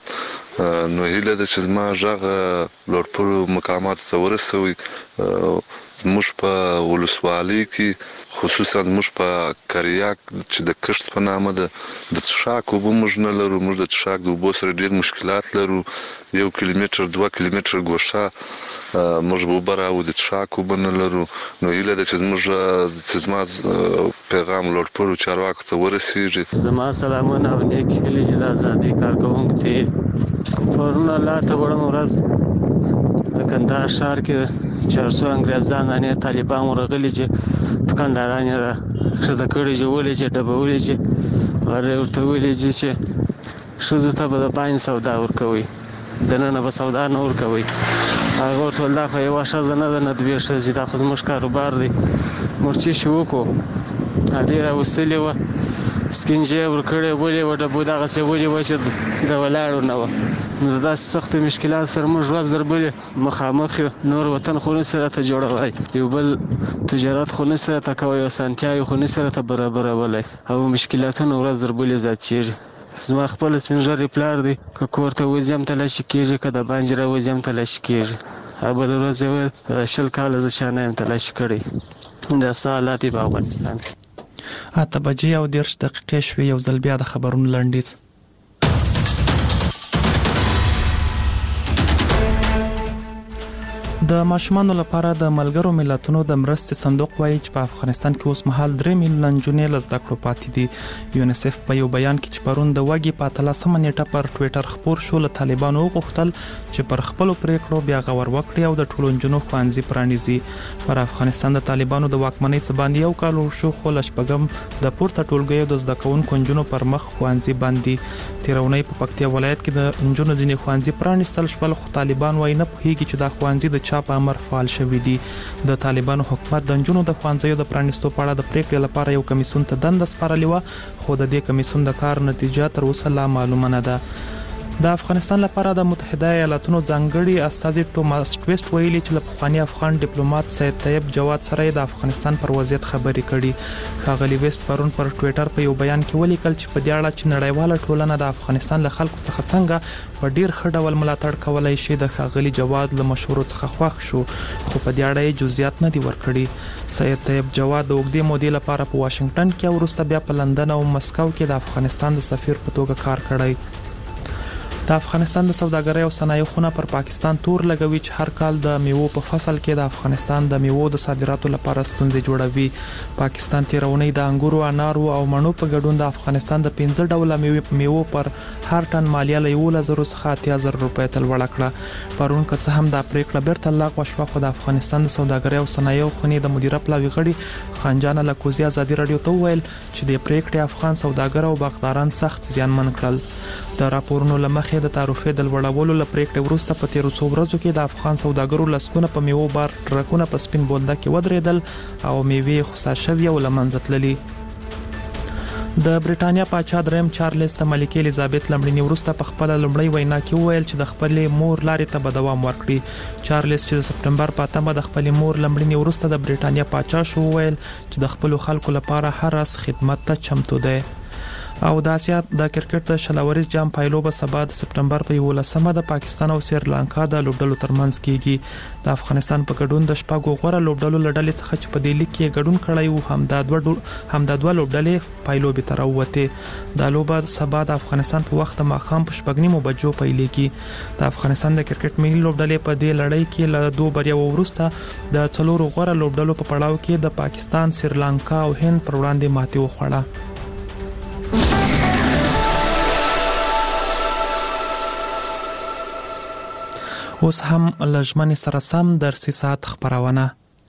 نو هیله د چې ما ژغه لوړپوړو مقامات ته ورسوي. موږ په ولسوالۍ کې خصوصا موږ په کریاک چې د کشت په نامه د څښاک اوبه موږ نه لرو. موږ د څښاک د اوبو سره ډېر مشکلات لرو. 1 کیلومتر 2 کیلومتر ګوښه موږ به اوبه راوړو، د څښاک اوبه نه لرو. نو هیله ده چې زما پیغام لوړپوړو چارواکو ته ورسیږي. زما سلامونه او نیک هیلې چې د ازادۍ کارکوونکو ته پرون الله ته وړم ورځ د کندهار ښار کې 400 انګریزان نه طالبان ورغلي چې دکانداران یې ښځه کړي چې ولې چې ډبولې چې ورته ویلې چې ښځو ته به د باندې سودا ورکوي، دننه به سودا نه ورکوي. هغه ورته ویل دا خو یوه ښځه نه ده، نه دوې ښځې، دا خو زموږ کاروبار دی. موږ څه شي وکړو؟ هغې راوستلې وه، سکنجه یې ورکړې، ولې وه ډبو دغسې ولې وه چې د ولاړو نه وه. نو د داسې سختو مشکلات سره موږ ورځ در بلې مخامخ یو. نور وطن خو نسي راته جوړولی، یو بل تجارت خو نسي راته کوی، او اسانتیاوې خو نسي راته برابرولی، او مشکلاتونه ورځ در بلې زیاتېږي. زما خپل سپین ږیری پلار دی، که کور ته وځي هم تلاشي کېږي، که د باندې راوځي هم تلاشي کېږي. بله ورځ یې ویل 20 کاله زه چا نه یم تلاشي کړی. دا څه حالات دي په افغانستان کې. 8:30 شوې. یو ځل بیا د خبرونو لنډیز. د ماشومانو لپاره د ملګرو ملتونو د مرستې صندوق وایي چې په افغانستان کې اوس مهال 3 میلیون نجونې له زده کړو پاتې دي. یونیسف په یو بیان کې چې پرون د وګي په 13 نیټه پر ټوئیټر خبر شو، له طالبانو وغوښتل چې پر خپل پریکړو بیا غور وکړي او د ټولو نجونو ښوونځي پرانیزي. پر افغانستان د طالبانو د واکمنۍ څخه باندې یو کال شو، خو لشپګم د پورته ټولګیو د زده کوونکو نجونو پر مخ ښوونځي باندې. تیرونی په پکتیا ولایت کې د نجونو ځینې ښوونځي پرانیستل شول، خو طالبان وايي نه پوهیږي چې دا ښوونځي د چا په امر فعال شوي دي. د طالبانو حکومت د نجونو د ښوونځیو د پرانیستو په اړه د پریکړې لپاره یو کمیسیون ته دنده سپارلې و، خو د دې کمیسیون د کار نتیجه تر اوسه لا معلومه نه ده. د افغانستان لپاره د متحده ایالاتونو ځانګړي استازي توماس ټویسټ ویلي چې له پخوانی افغان ډیپلوماټ سید طیب جواد سره د افغانستان پر وضعیت خبرې کړي. ښاغلي ویسټ پرون پر ټوئیټر په یو بیان کې ولیکل چې په دې اړه چې نړیواله ټولنه د افغانستان له خلکو څخه څنګه په ډیر ښه ډول ملاتړ کولای شي د ښاغلي جواد له مشورو څخه خوښ شو، خو په دې اړه یې جزئیات نه دي ورکړي. سید طیب جواد د اوږدې مودې لپاره په واشنگټن کې او وروسته بیا په لندن او مسکو کې د افغانستان د سفیر په توګه کار کړی. د افغانستان د سوداګرۍ او صنایع خونه پر پاکستان تور لګوي چې هر کال د میوو په فصل کې د افغانستان د میوو د صادراتو لپاره ستونزې جوړوي. پاکستان تیرونی د انګورو، انارو او مڼو په ګډون د افغانستان د 15 ډوله میوو پر هر ټن مالیه له 11,000 څخه 80,000 روپۍ ته لوړه کړه. پرون که څه هم دا پریکړه بیرته لغوه شوه، خو د افغانستان د سوداګرۍ او صنایع خونې د مدیره پلاوي غړي خانجان لکوزي ازادي رادیو ته وویل چې د پریکړې افغان سوداګر او باغداران سخت زیانمن کړل. د راپورونو لمخې د تعرفې د لوړولو لپاره وروسته په تیرو څو ورځو کې د افغان سوداګرو لسکونه په میوو بار ټرکونه په سپین بولده کې ودرېدل او میوې خسار شوې او لمنځه تللې. د بریټانیا پاچا دریم چارلز ته ملکه الیزابت لمړنی وروسته په خپل لمړی وینا کې وویل چې د خپل مور لارې ته به دوام ورکړي. چارلز چې د سپټمبر په 8 د خپل مور لمړنی وروسته د بریټانیا پاچا شو، وویل چې د خپل خلکو لپاره هر اس خدمت ته چمتو دی. او د آسیا د کرکټ د شلوریز جام پایلو به سبا د سپټمبر په 11مه د پاکستان او سریلانکا د لوبډلو ترمنځ کیږي. د افغانستان په ګډون د شپږو غوړه لوبډلو لړلې څخه چې په دې لیګ کې ګډون کړی وو، همدا دوه لوبډلې پایلو به تر وته. د لوبه سبا د افغانستان په وخت ماښام په 9:30 بجو پیلېږي. د افغانستان د کرکټ ملي لوبډلې په دې لړۍ کې له 2 بریاو وروسته د 4 غوړه لوبډلو په پړاو کې د پاکستان، سریلانکا او هند پر وړاندې ماتې وخوړه. اوس هم لجمن سره سم درسي ساعت خبرونه.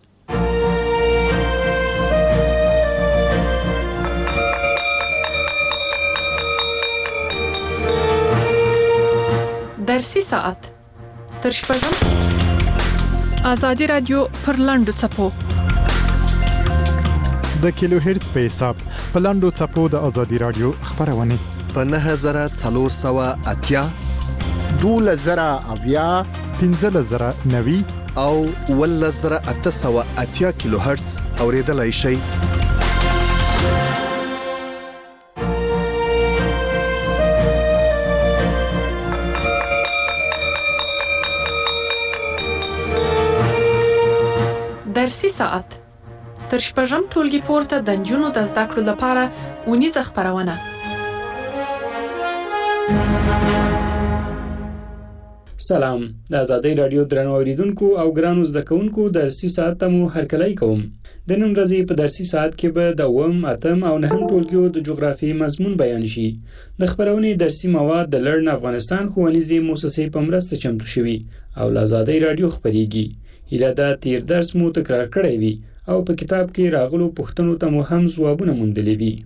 درسي ساعت تر شپږم ازادي رادیو پر لاندو چپو د کیلو هرتز په حساب په لاندو چپو د ازادي رادیو خبرونه په 9480 2000 15,090 او 1880 کیلو هرتز اوریدلای شئ. درسي ساعت تر شپږم ټولګي پورته د نجونو د زده کړو لپاره اونیزه خپرونه. سلام، د آزادۍ رادیو درنو اوریدونکو او ګرانو زده کوونکو درسي ساعت ته مو هرکلی کوم. د نن ورځې په درسي ساعت کې به د 8م، 8م او 9م ټولګیو د جغرافیې مضمون بیان شي. د خبرونې درسي مواد د لړن افغانستان ښوونیزې مؤسسې په مرسته چمتو شوي او له آزادۍ رادیو خپرېږي. هیله ده تیر درس مو تکرار کړی وي او په کتاب کې راغلو پوښتنو ته مو هم ځوابونه موندلي وي.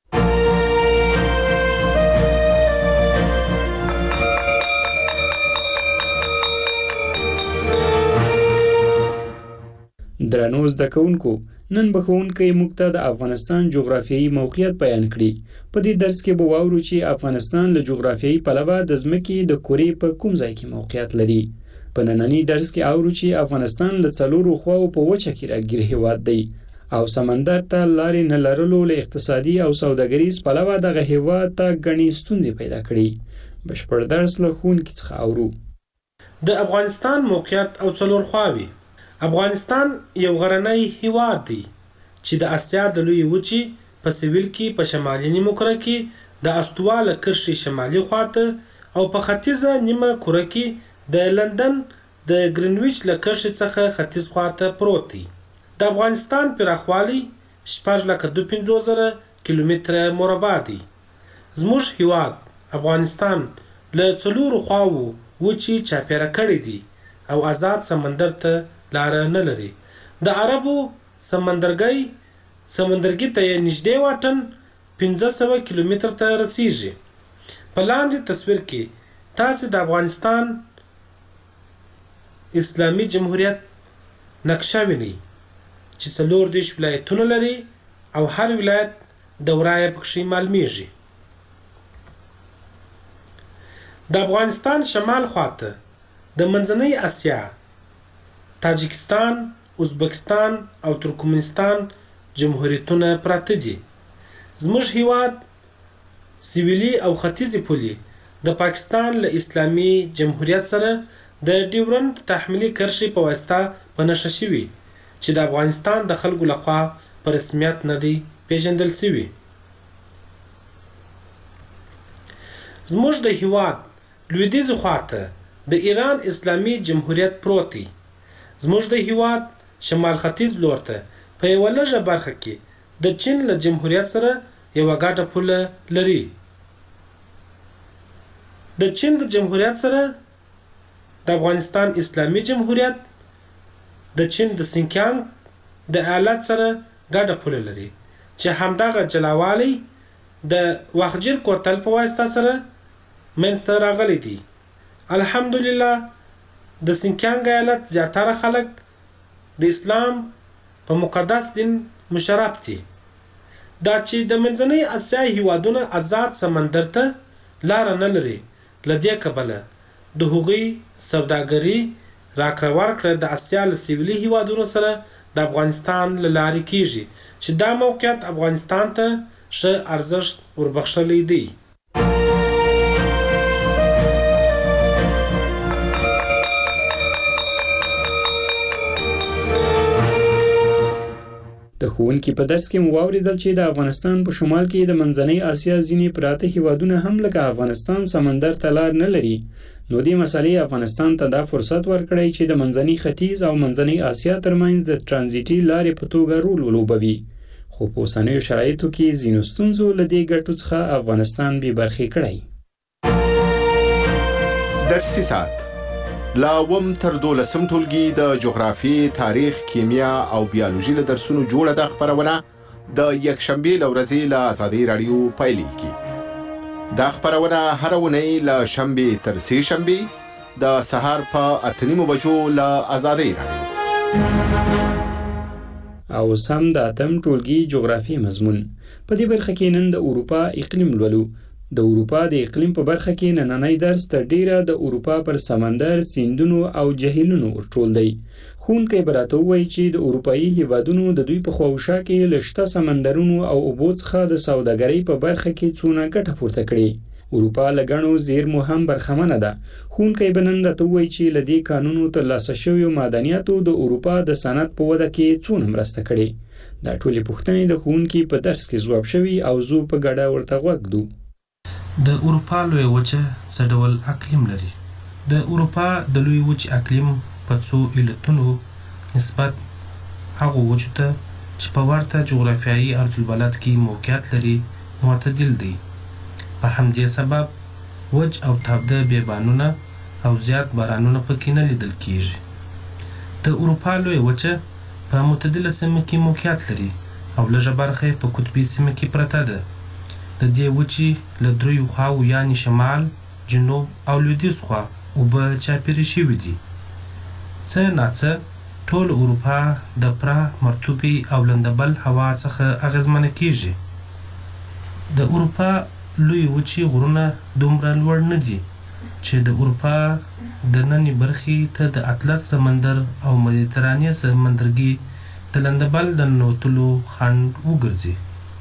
درنو زده کوونکو، نن به ښوونکی موږ ته د افغانستان جغرافیایي موقعیت بیان کړي. په دې درس کې به واورو چې افغانستان له جغرافیایي پلوه د ځمکې د کرې په کوم ځای کې موقعیت لري. په نننی درس کې اورو چې افغانستان له 4 خواو په وچه کې راګیر هیواد دی او سمندر ته لارې نه لرلو له اقتصادي او سوداګریز پلوه دغه هیواد ته ګڼې ستونزې پیدا کړي. بشپړ درس له ښوونکي څخه اورو. د افغانستان موقعیت او 4 خواوې. افغانستان یو غرنی هیواد دی چې د اسیا د لوی وچې په سویل کې په شمالي نیمه کره کې د استوا له کرښې شمالي خواته او په ختیځه نیمه کره کې د لندن د ګرینویچ له کرښې څخه ختیځ خواته پروت دی. د افغانستان پراخوالی 4,52,000 کیلومتره مربع دی. زموږ هیواد افغانستان له 4 خواو وچې چاپیره کړی دی او آزاد سمندر ته لاره نه لري. د عربو سمندرګي ته نږدې واټن 1500 کیلومتر ته رسیږي. په لاندې تصویر کې تاسو د افغانستان اسلامي جمهوریت نقشه وینئ چې 14 ولایتونه لري او هر ولایت دوره یې پکې معلومیږي. د افغانستان شمال خواته د منځنۍ اسیا، تاجکستان، ازبکستان او ترکمنستان جمهوریتونه پراته دي. زموږ هیواد سویلي او ختیځي پولې د پاکستان له اسلامي جمهوریت سره د ډیورنډ تحمیلي کرښې په واسطه په نښه شوي چې د افغانستان د خلکو لخوا په رسمیت نه دی پیژندل شوي. زموږ د هیواد لویدیځ خواته د ایران اسلامي جمهوریت پروت دی. زموږ د هیواد شمال ختیځ لور ته په یوه لږه برخه کې د چین له جمهوریت سره یوه ګډه پوله لري. د چین د جمهوریت سره د افغانستان اسلامي جمهوریت د چین د سینکیانګ د ایالت سره ګډه پوله لري چې همدغه جلاوالی د واخجیر کوتل په واسطه سره منځته راغلی دی. الحمدلله د سینکیانګ ایالت زیاتره خلک د اسلام په مقدس دین مشرف دي. دا چې د منځنۍ اسیا هیوادونه آزاد سمندر ته لاره نه لري، له دې کبله د هغوی سوداګري راکړه ورکړه د اسیا له سویلي هیوادونو سره د افغانستان له لارې کیږي چې دا موقعیت افغانستان ته ښه ارزښت وربخښلی دی. د ښوونکي په درس کې مو واورېدل چې د افغانستان په شمال کې د منځنۍ اسیا ځینې پراته هیوادونه هم لکه افغانستان سمندر ته لار نه لري. نو دې مسلې افغانستان ته دا فرصت ورکړی چې د منځنۍ ختیځ او منځنۍ اسیا ترمنځ د ترانزیټي لارې په توګه رول ولوبوي. خو په اوسنیو شرایطو کې ځینو ستونزو له دې ګټو څخه افغانستان بې برخې کړی. درسي ساعت لا 8م تر 12م ټولګي د جغرافیې، تاریخ، کیمیا او بیولوژي له درسونو جوړه د خبرونه د یکشنبې له ورځې له آزادۍ رادیو پیلېږي. دا خبرونه هر اونۍ له شنبې تر سې شنبې د سهار په 8:30 بجو له آزادۍ رادیو. او سم د 8م ټولګي جغرافیې مضمون. په دې برخه کې نن د اروپا اقلیم لولو. د اروپا د اقلیم په برخه کې نننی درس تر ډیره د اروپا پر سمندر، سیندونو او جهیلونو ورټول دی. ښوونکی به راته ووایي چې د اروپایي هیوادونو د دوی په خواوشا کې له شته سمندرونو او اوبو څخه د سوداګرۍ په برخه کې څونه ګټه پورته کړي. اروپا له ګڼو زیرمو هم برخمنه ده. ښوونکی به نن راته ووایي چې له دې کانونو ترلاسه شویو معدنیاتو د اروپا د صنعت په وده کې څونه مرسته کړې. دا ټولې پوښتنې د ښوونکي په درس کې ځواب شوي او زه په ګډه ورته غوږ دو. د اروپا لویه وچه څه ډول اقلیم لري؟ د اروپا د لوی وچې اقلیم په څو علتونو نسبت هغو وچو ته چې په ورته جغرافیایي عرض البلد کې موقعیت لري معتدل دی. په همدې سبب وچ او تاوده بیابانونه او زیات بارانونه پکې نه لیدل کیږي. د اروپا لویه وچه په معتدله سیمه کې موقعیت لري او لږه برخه په قطبي سیمه کې پرته ده. د دې وچې له دریو خواو یعنې شمال، جنوب او لویدیځ خوا اوبه چاپېرې شوي دي. څه ناڅه ټول اروپا د پره، مرطوبې او لندبل هوا څخه اغېزمنه کیږي. د اروپا لوی وچې غرونه دومره لوړ نه دي چې د اروپا د نننۍ برخې ته د اطلس سمندر او مدیترانې سمندرګي د لندبل د ننوتلو خنډ وګرځي.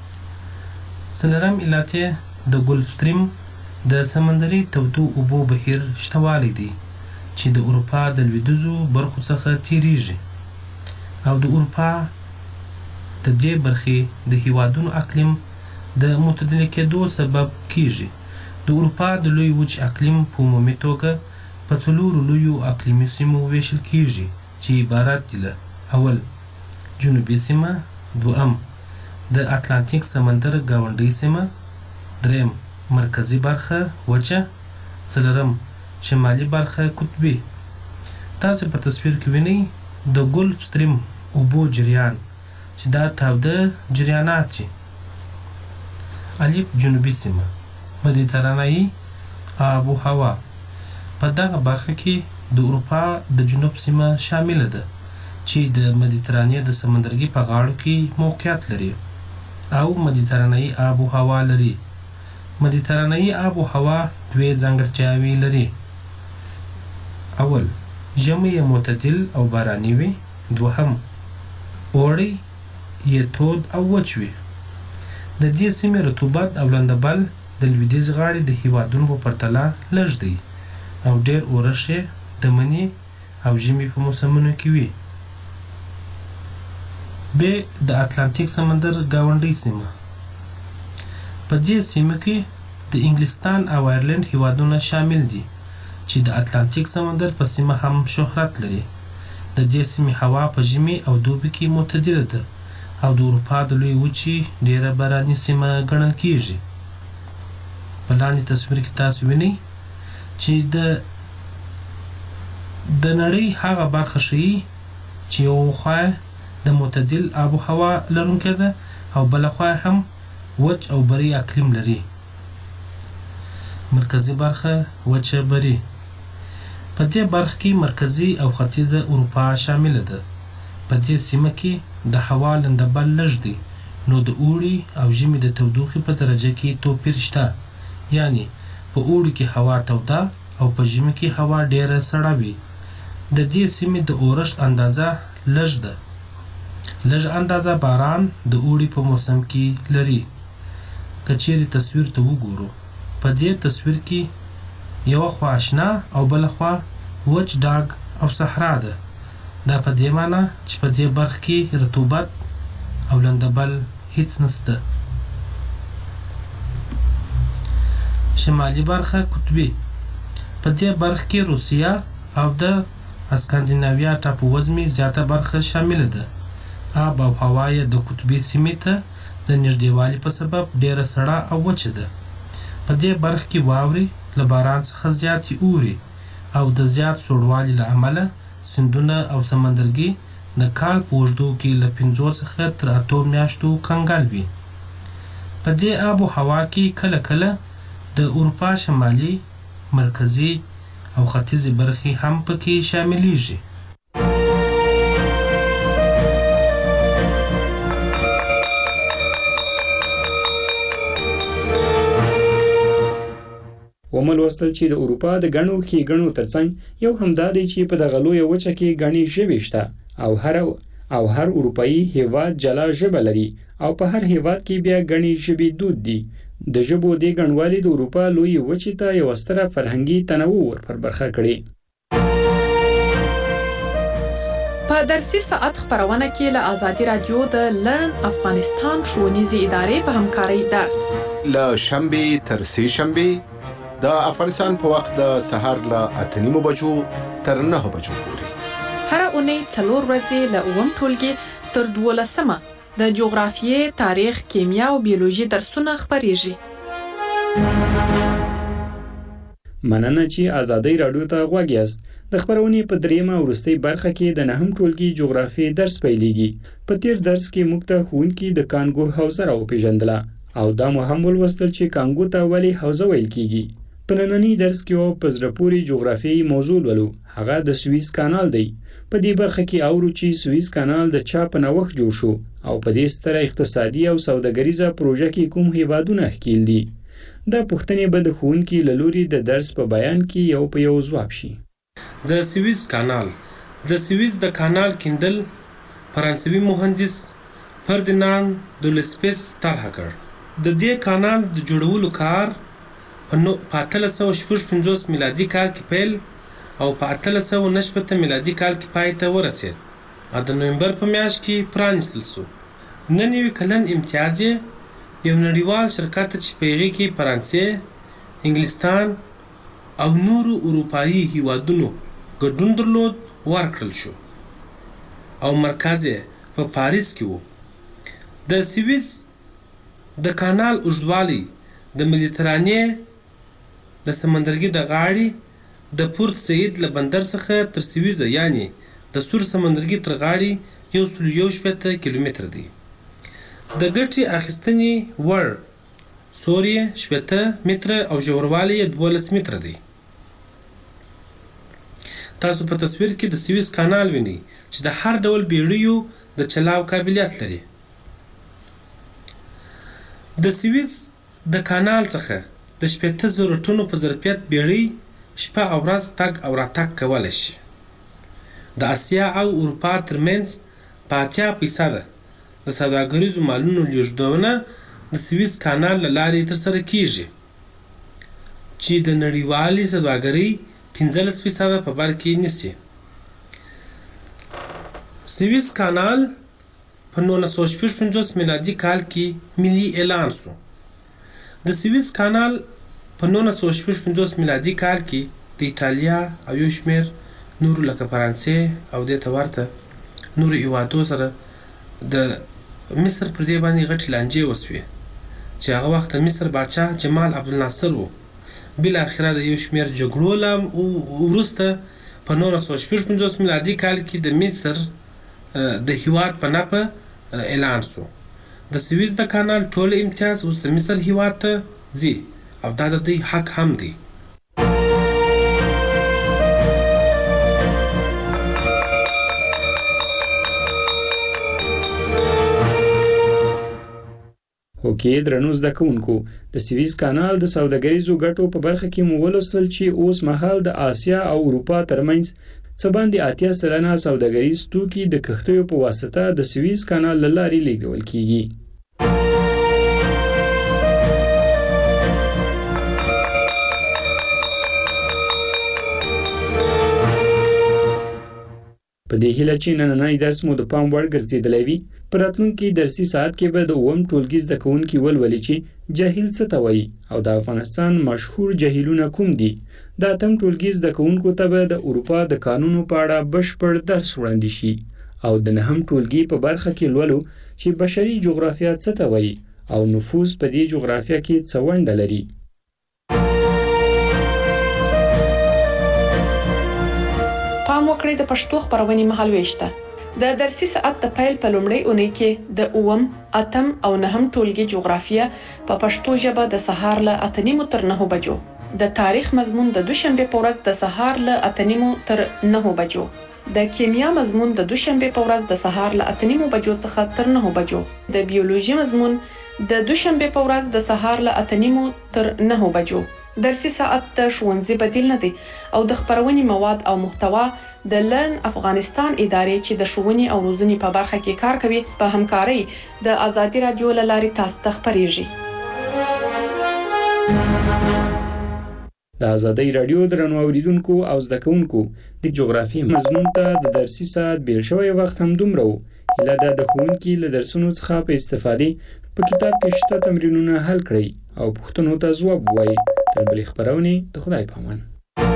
څلورم علت یې د ګلف ستریم د سمندري تودو اوبو بهیر شتوالی دی چې د اروپا د لویدیځو برخو څخه تیریږي او د اروپا د دې برخې د هیوادونو اقلیم د معتدل کېدو سبب کیږي. د اروپا د لوی وچ اقلیم په عمومي توګه په څلورو لویو اقلیمي سیمو ویشل کیږي چې عبارت دي له: اول جنوبي سیمه، دویم د اتلانتیک سمندر ګاونډۍ سیمه، دریم مرکزی برخه وچه، څلورم شمالي برخه قطبي. تاسو په تصویر کې وینئ د ګلف ستریم اوبو جریان چې دا تاوده جریانات دي. الف جنوبي سیمه، مدیترانه‌ای آب و هوا. په دغه برخه کې د اروپا د جنوب سیمه شامله ده چې د مدیترانې د سمندرګي په غاړو کې موقعیت لري او مدیترانه‌ای آب و هوا لري. مدیترانه‌ای آب و هوا دوه ځانګړتیاوې لري. اول ژمی یې معتدل او باراني وي. دوهم اوړی یې تود او وچ وي. د دې سیمې رطوبت او لندبل د لویدیځ غاړې د هیوادونو په پرتله لږ دی او ډېر اورښت یې د مني او ژمي په موسمونو کې وي. ب د اتلانتیک سمندر ګاونډۍ سیمه. په دې سیمه کې د انګلستان او آیرلند هیوادونه شامل دي چې د اتلانتیک سمندر په سیمه هم شهرت لري. د دې سیمې هوا په ژمي او دوبي کې معتدله ده او د اروپا د لوی وچې ډیره باراني سیمه ګڼل کیږي. په لاندې تصویر کې تاسو وینئ چې د نړۍ هغه برخه ښیي چې یوه خوا د معتدل آب و هوا لرونکې ده او بله خوا هم وچ او بري اقلیم لري. مرکزي برخه وچه بري. په دې برخه کې مرکزي او ختیځه اروپا شامله ده. په دې سیمه کې د هوا لندبل لږ دی نو د اوړي او ژمي د تودوخې په درجه کې توپیر شته، یعنی په اوړي کې هوا توده او په ژمي کې هوا ډیره سړه وي. د دې سیمې د اورښت اندازه لږ ده. لږ اندازه باران د اوړي په موسم کې لري. که چیرې تصویر ته وګورو، په دې تصویر کې یوه خوا اشنا او بله خوا وچ ډاګ او صحرا ده. دا په دې معنی چې په دې برخه کې رطوبت او لندبل هیڅ نشته. شمالي برخه قطبي. په دې برخه کې روسیه او د اسکاندیناویا ټاپووزمې زیاته برخه شامله ده. آب او هوا یې د قطبي سیمې ته د نږدېوالي په سبب ډیره سړه او وچه ده. په دې برخه کې واورې له باران څخه زیاتې اوري او د زیات سوړوالي له امله سیندونه او سمندرګي د کال په اوږدو کې له 5 څخه تر 8 میاشتو کنګل وي. په دې آب و هوا کې کله کله د اروپا شمالي، مرکزي او ختیځې برخې هم پکې شاملیږي. ومل وستل چې د اروپا د غنو ښېګڼو ترڅنګ یو همدا دی چې په دغه لویه وچه کې غني ژبې شته او هر اروپایي هیواد جلا ژبه لري او په هر هیواد کې بیا غني ژبې دود دي. د ژبو د غنوالي د اروپا لویه وچې ته یو ستره فرهنګي تنوع ورپر برخه کړي. په درسي ساعت خبرونه کې له آزادي رادیو د لرن افغانستان ښوونیزې ادارې په همکارۍ درس له شنبه تر سه شنبه د افغانستان په وخت د سهار له 8:30 بجو تر 9 بجو پورې هر اونۍ 4 ورځې له اوم ټولګي تر 12مه د جغرافیې، تاریخ، کیمیا او بیولوژي درسونه خبريږي. مننه چې آزادۍ رادیو ته غوږ یاست. د خبرونې په دریمه او وروستۍ برخه کې د 9 ټولګي جغرافیې درس پیلېږي. په تیر درس کې موږ ته ښوونکي د کانګو حوزه راوپېژندله او دا مو هم ولوستل چې کانګو ته ولې حوزه ویل کیږي. په ننني درس کې په زړه پورې جغرافیایي موضوع ولو، هغه د سویس کانال دی. په دې برخه کې اورو چې سویس کانال د چا په نوښت جوړ شو او په دې ستره اقتصادي او سوداګریزه پروژه کې کوم هیوادونه ښکیل دي. دا پوښتنې به د ښوونکي له لوري د درس په بیان کې یو په یو ځواب شي. د سویس کانال د سویس د کانال کیندل فرانسوي مهندس فردیناند دولسپیس طرح کړ. د دې کانال د جوړولو کار په 1855 میلادي کال کې پیل او په 1890 میلادي کال کې پای ته ورسید. د نومبر په میاشت کې پرانیستل شو. نن 9 کلن امتیاز یو نړیوال شرکت چې په هغې کې فرانسې، انګلستان او نورو اروپایي هیوادونو ګډون درلود ورکړل شو او مرکز یې په پاریس کې و. د سویس د کانال اوږدوالی د مدیترانې د سمندرګي د غاړې د پورت سعید له بندر څخه تر سویزه یعنی د سور سمندرګي تر غاړې 117 کیلومتر دی. د ګټې اخیستنې وړ سوري 17 متره او ژوروالی 12 متره دی. تاسو په تصویر کې د سویس کانال وینئ چې د هر ډول بیړیو د چلاو قابلیت لري. د سویس د کانال څخه د 18,000 ټنو په ظرفیت بیړۍ شپه او ورځ تګ او راتګ کولی شي. د اسیا او اروپا ترمنځ په 80% د سوداګریزو مالونو لیږدونه د سویس کانال له لارې ترسره کیږي چې د نړیوالې سوداګرۍ 15% په بر کې نیسي. سویس کانال په 1955 میلادي کال کې ملي اعلان شو. د سویس کانال په 1955 میلادي کال کې د ایټالیا او یو شمېر نورو لکه فرانسې او دې ته ورته نورو هیوادو سره د مصر پر دې باندې غټې لانجې وسوې چې هغه وخت د مصر باچا جمال عبدالناصر و. بالاخره د یو شمېر جګړو له وروسته په 1955 میلادي کال کې د مصر د هیواد په نفع اعلان شو. د سویس د کانال ټول امتیاز اوس د مصر هیواد ته ځي او دا د دوی حق هم دی. اوکې درنو زده کوونکو، د سویس کانال د سوداګریزو ګټو په برخه کې مو ولوستل چې اوس مهال د آسیا او اروپا ترمنځ څه باندې 80% سوداګریز توکي د کښتیو په واسطه د سویس کانال له لارې لیږدول کیږي. په دې هیله چې نننی درس مو د پام وړ ګرځېدلی وي. په راتلونکي درسي ساعت کې به د 9 ټولګي زده کوونکي ولولي چې جاهل څه ته وایي او د افغانستان مشهور جاهلونه کوم دي. د 8 ټولګي زده کوونکو ته به د اروپا د قانونو په اړه بشپړ درس وړاندې شي او د 9 ټولګي په برخه کې لولو چې بشري جغرافیه څه ته وایي او نفوذ په دې جغرافیه کې څه ونډه لري. پام وکړئ د پښتو خبرونې مهالويش ته. د درسي ساعت د پیل په لومړۍ اونۍ کې د 8 او 9 ټولګي جغرافیه په پښتو ژبه د سهار له 8:30 تر 9 بجو، د تاریخ مضمون د دوشنبه په ورځ د سهار له 8:30 تر 9 بجو، د کیمیا مضمون د دوشنبه په ورځ د سهار له 8:30 بجو څخه تر 9 بجو، د بیولوژي مضمون د دوشنبه په ورځ د سهار له 8:30 تر 9 بجو. درسي ساعت د ښوونځي بدیل نه دی او د خبرونې مواد او محتوا د لرن افغانستان ادارې چې د ښوونې او روزنې په برخه کې کار کوي په همکارۍ د آزادي رادیو له لارې تاسو ته خبرېږي. د ازادۍ رادیو درنو اوریدونکو او زده کوونکو د جغرافي مضمون ته د درسي ساعت بیل شوی وخت هم دومره و. هیله ده د ښوونکي له درسونو څخه په استفادې په کتاب کې شته تمرینونه حل کړئ او پوښتنو ته ځواب ووایئ. تر بلې خپرونې د خدای په امان.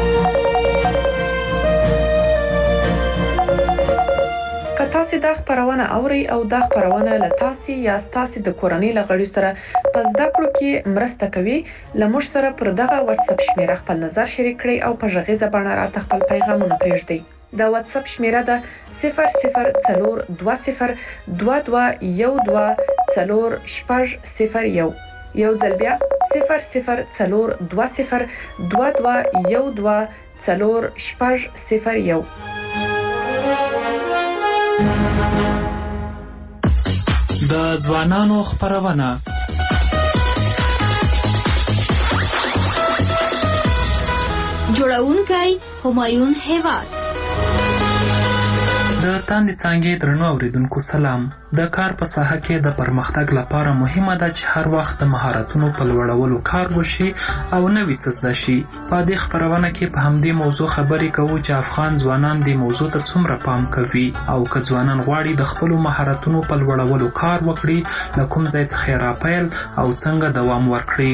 که تاسو دا خبرونه اورئ او دا خبرونه له تاسو یا تاسو د کورنۍ له غړي سره په زده کړو کې مرسته کوي، لمر سره پر دغه واتس اپ شمیره خپل نظر شریک کړئ او په ژغیزه باندې راته خپل پیغامونه پرېږدئ. دا واتس اپ شمیره ده 004222124001. یو ځل بیا 004222124001. د ځوانانو خبرونه جوړونکی همایون هیواد. د تاندې څانګې درنو اوریدونکو سلام. د کار په ساحه کې د پرمختګ لپاره مهمه ده چې هر وخت د مهارتونو په لوړولو کار وشي او نوي څه زده شي. په دې خبرونه کې په همدې موضوع خبرې کوو چې افغان ځوانان دې موضوع ته څومره پام کوي او که ځوانان غواړي د خپلو مهارتونو په لوړولو کار وکړي، له کوم ځای څخه راپیل او څنګه دوام ورکړي.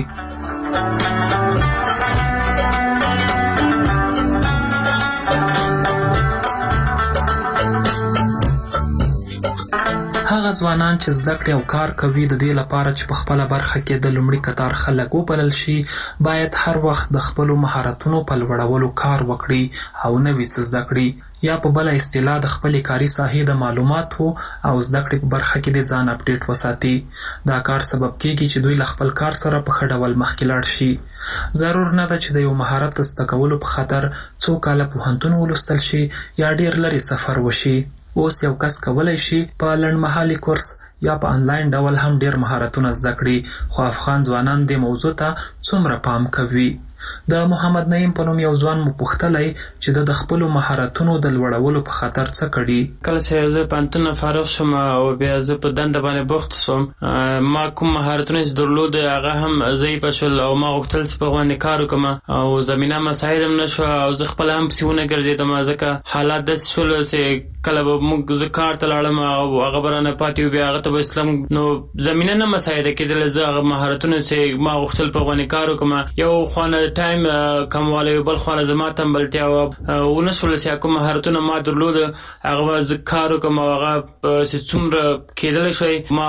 هغه ځوانان چې زده کړې او کار کوي د دې لپاره چې په خپله برخه کې د لومړي کتار خلک وبلل شي، باید هر وخت د خپلو مهارتونو په لوړولو کار وکړي او نوي څه زده کړي، یا په بله اصطلاح د خپلې کاري ساحې د معلوماتو او زده کړې په برخه کې د ځان اپډیټ وساتي. دا کار سبب کېږي چې دوی له خپل کار سره په ښه ډول مخکې لاړ شي. ضرور نه ده چې د یو مهارت زده کولو په خاطر څو کاله پوهنتون ولوستل شي یا ډېر لرې سفر وشي. اوس یو کس کولی شي په لنډمهالي کورس یا په انلاین ډول هم ډېر مهارتونه زده کړي، خو افغان ځوانان دې موضوع ته څومره پام کوي؟ د محمد نعیم په نوم یو ځوان مو پوښتلی چې د خپلو مهارتونو د لوړولو په خاطر څه کړي. کله چې زه پوهنتون نه فارغ شوم او بیا زه په دنده باندې بوخت شوم، ما کوم مهارتونه چې درلود هغه هم ضعیفه شول او ما غوښتل چې په هغو باندې کار وکړم او زمینه مساعد هم نه شوه او زه خپله هم پسې ونه ګرځېدم، ځکه حالات داسې شول چې کله به زه کار ته لاړم او هغه به رانه پاتې و، بیا هغه ته به اسلام نو زمینه نه مساعده کېدله. زه هغه مهارتونه چې ما غوښتل په هغو باندې کار وکړم، یو خوانه ټایم کموالی، بل خوانه زما تنبلتیا ونه شوله چې کوم مهارتونه ما درلود هغه به زه کار وکړم او هغه چې څومره کېدلی شوی ما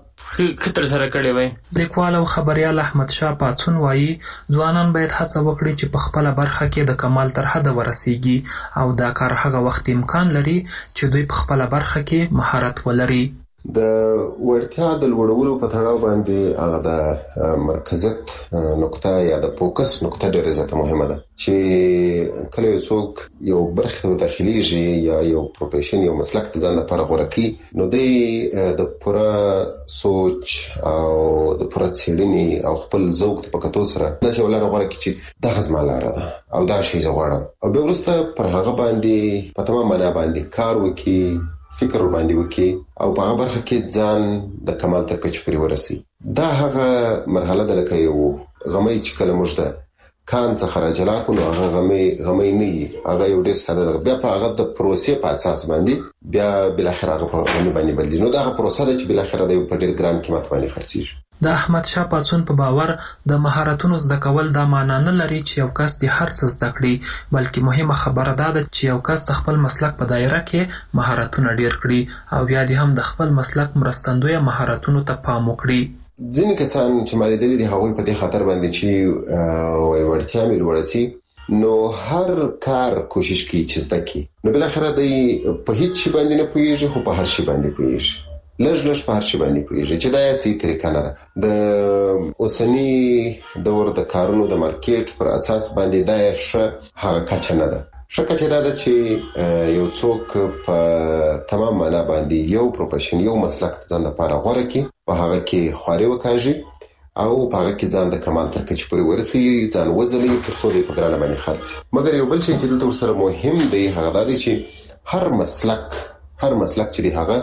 ښه ترسره کړی وی. لیکوال او خبریال احمد شاه پاڅون وایي ځوانان باید هڅه وکړي چې په خپله برخه کې د کمال تر حده ورسیږي او دا کار هغه وخت امکان لري چې دوی په خپله برخه کې مهارت ولري. د وړتیا د لوړولو په تړاو باندې هغه د مرکزیت نقطه یا د فوکس نقطه ډېره زیاته مهمه ده چې کله یو څوک یو برخه ته داخليږي یا یو پروفیشن یو مسلک ته ځان لپاره غوره کوي، نو دی د پوره سوچ او د پوره څېړنې او خپل ذوق په کتو سره داسې یو لاره غوره کوي چې دغه زما لاره ده او دا شی زه غواړم او بیا وروسته پر هغه باندې په تمام معنا باندې کار وکړي، فکر باندې وکړي او په هغه برخه کې ځان د کمال تر کچې پورې ورسي. دا هغه مرحله ده لکه یو غمی چې کله موږ ده کان څخه راجلا کړو، هغه غمی نه وي، هغه یو ډېر ساده ده. بیا په هغه د پروسې په اساس باندې بیا بالاخره هغه په غمی باندې بدلېږي. نو دا هغه پروسه ده چې بالاخره د یو په ډېر ګران قیمت باندې خرڅېږي. د احمد شاه پاڅون په باور د مهارتونو زده کول دا معنا نه لري چې یو کس د هر څه زده کړي، بلکې مهمه خبره دا ده چې یو کس د خپل مسلک په دایره کې مهارتونه ډېر کړي او بیا دې هم د خپل مسلک مرستندویه مهارتونو ته پام وکړي. ځینې کسان چې ما لیدلي دي هغوی په دې خاطر باندې چې وړتیا مې لوړه سي نو هر کار کوشش کوي چې زده کړي، نو بالاخره دی په هیڅ شي باندې نه پوهېږي خو په هر شي باندې پوهېږي، لږ په هر شي باندې پوهېږي چې دا یې صحیح طریقه نه ده. د اوسني دور د کارونو د مارکیټ پر اساس باندې دا یې ښه هغه کچه نه ده. ښه کچه دا ده چې یو څوک په تمام معنا باندې یو پروفیشن یو مسلک ځان لپاره غوره کړي، په هغه کې خواري وکاږي او په هغه کې ځان د کمال تر کچې پورې ورسي، ځان وځلي تر څو دی په ګرانه باندې خرڅ. مګر یو بل شی چې دلته ورسره مهم دی هغه دا دی چې هر مسلک چې دی هغه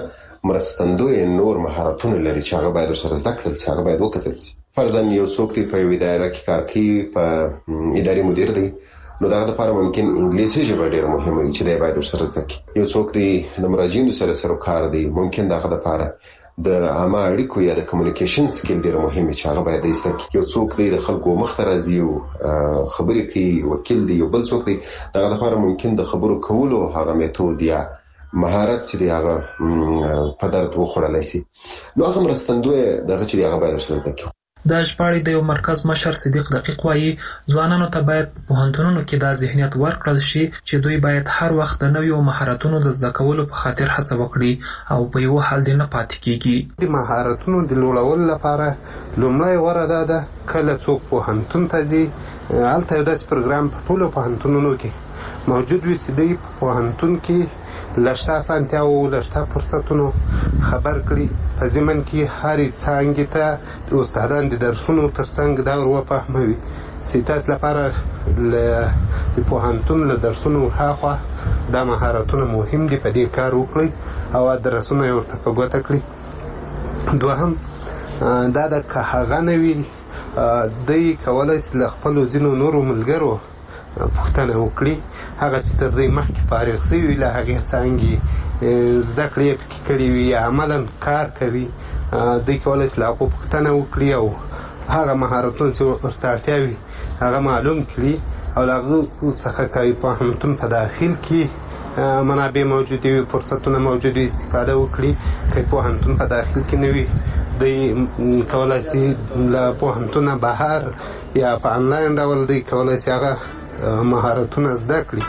مرستندوی نور مهارتونه لري چې هغه باید ورسره زده کړل شي، هغه باید وکتل شي. فرضاً یو څوک دی په یوه اداره کې کار کوي، په اداري مدیر دی، نو دغه لپاره ممکن انګلیسي ژبه ډېره مهمه وي چې دی باید ورسره زده کړي. یو څوک دی د مراجعینو سره سروکار دی، ممکن دغه لپاره د عامه اړیکو یا د کمیونیکیشن سکیل ډېر مهم چې هغه باید زده کړي. یو څوک دی د خلکو مخ ته راځي او خبرې کوي، وکیل دی، یو بل څوک دی، دغه لپاره ممکن د خبرو کولو هغه میتود یا مهارت چې دی هغه په درد وخوړلی شي. نو هغه مرستندوی دغه چې دی هغه باید ورسره زده کړي. د ژباړې د یو مرکز مشر صدیق دقیق وایي ځوانانو ته باید په پوهنتونونو کې دا ذهنیت ورکړل شي چې دوی باید هر وخت د نویو مهارتونو د زده کولو په خاطر هڅه وکړي او په یو حال دې نه پاتې کیږي. د مهارتونو د لوړولو لپاره لومړی غوره ده کله څوک پوهنتون ته ځي، هلته یو داسې پروګرام په ټولو پوهنتونونو کې موجود وي چې دوی په پوهنتون کې لشته اسانتیاو لشته فرصتونو خبر کړي، په ضمن کې هرې څانګې ته د استادان د درسونو ترڅنګ دا ور وفهموي چې تاسو لپاره د پوهنتون له درسونو هاخوا دا مهارتونه مهم دي، په دې کار وکړئ او درسونه یې ورته په ګوته کړي. دوهم دا د که هغه نه وي دوی کولی شي له خپلو ځینو نورو ملګرو پوښتنه وکړي، هغه چې تر دې مخکې فارغ شوي وي له هغې څانګې زده کړې یې پکې کړي وي یا عملا کار کوي، دوی کولی شي له هغو پوښتنه وکړي او هغه مهارتونه چې ورته اړتیا وي هغه معلوم کړي او له هغو څخه که پوهنتون په داخل کې منابع موجودې وي، فرصتونه موجود وي، استفاده وکړي. که پوهنتون په داخل کې نه وي دوی کولی شي له پوهنتونه بهر یا په انلاین ډول دوی کولی شي هغه مهارتونه زده کړي.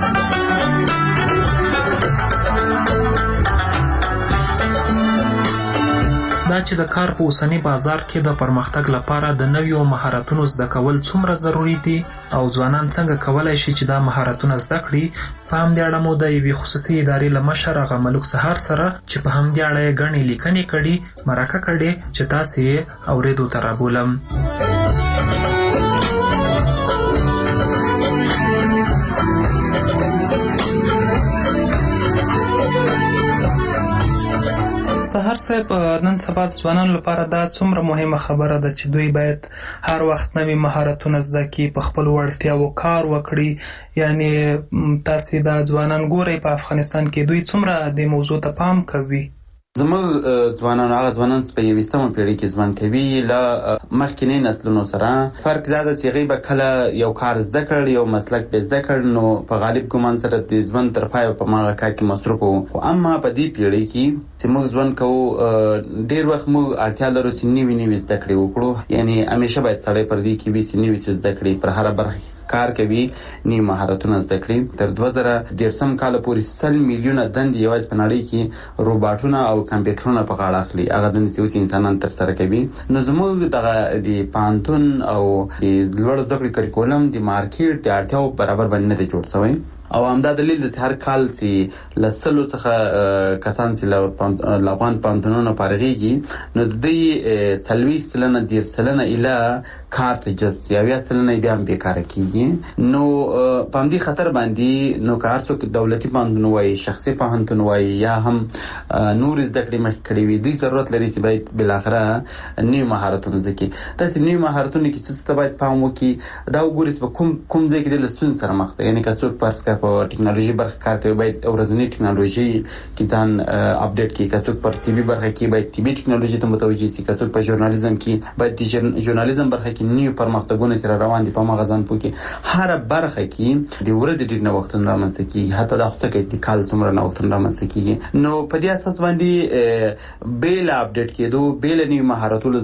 دا چې د کار په اوسنی بازار کې د پرمختګ لپاره د نویو مهارتونو زده کول څومره ضروری دي او ځوانان څنګه کولی شي چې دا مهارتونه زده کړي، په همدې اړه مو د یوې خصوصي ادارې له مشر هغه ملک سهار سره چې په همدې اړه یې ګڼې لیکنې کړي مرکه کړې چې تاسې یې اورېدو ته رابولم. سهار صاحب، نن سبا د ځوانانو لپاره دا څومره مهمه خبره ده چې دوی باید هر وخت نوي مهارتونه زده کړي، په خپلو وړتیاوو کار وکړي. یعنی تاسې دا ځوانان ګورئ په افغانستان کې دوی څومره دې موضوع ته پام کوي؟ زموږ ځوانان هغه ځوانان چې په 21مه پیړۍ کې ژوند کوي له مخکینی نسلونو سره فرق دا ده چې هغوی به کله یو کار زده کړ، یو مسلک به زده کړ، نو په غالب ګمان سره د ژوند تر پایه په هماغه کار کې مصروف وو. خو اما په دې پیړۍ کې چې موږ ژوند کوو ډېر وخت موږ اړتیا لرو چې نوي زده کړې وکړو. یعنی همیشه باید سړی پر دې کې وي چې نوي څه زده کړي، پر هره برخه کار کوي، نوي مهارتونه زده کړي. تر 2013 کال پورې 100 میلیونه دندې یوازې په نړۍ کې روباټونه او کمپیوټرونه په غاړه اخلي، هغه دندې چې اوس انسانان ترسره کوي. نو زموږ دغه د پوهنتون او د لوړ زده کړې کریکولم د مارکیټ د اړتیاو برابر باندې نه دی جوړ شوی. او همدا دلیل دی چې هر کال چې له 100 څخه کسان چې له افغان پوهنتونونو فارغېږي نو د دوی 40% 10% ایله کار ته جذب شي، 80% بیا هم بېکاره کېږي. نو په همدې خطر باندې نو که هر څوک دولتي پوهنتون وایي، شخصي پوهنتون وایي یا هم نور زده کړې مخکې کړې وي، دوی ضرورت لري چې باید بالاخره نوي مهارتونه زده کړي. داسې نوي مهارتونه کې څه ته باید پام وکړي، دا وګورئ چې په کوم ځای کې د له ستونزې سره مخ دی. یعنې که څوک فرض کړه په ټکنالوژي برخه کار کوي باید ورځنی ټکنالوژي کې ځان اپډیټ کړي، که څوک پر طبي برخه کې باید طبي ټکنالوژي ته متوجه شي، که څوک په ژورنالیزم کې باید د ژورنالیزم برخه کې نوي پرمختګونه سره روان دي په هماغه ځان پوه کړي. هره برخه کې د ورځې ډېر نوښتونه رامنځته کېږي، حتی دا خو څه کوي د کال څومره نوښتونه رامنځته کېږي. نو په دې اساس باندې بې له اپډیټ کېدو، بې له نوي مهارتونو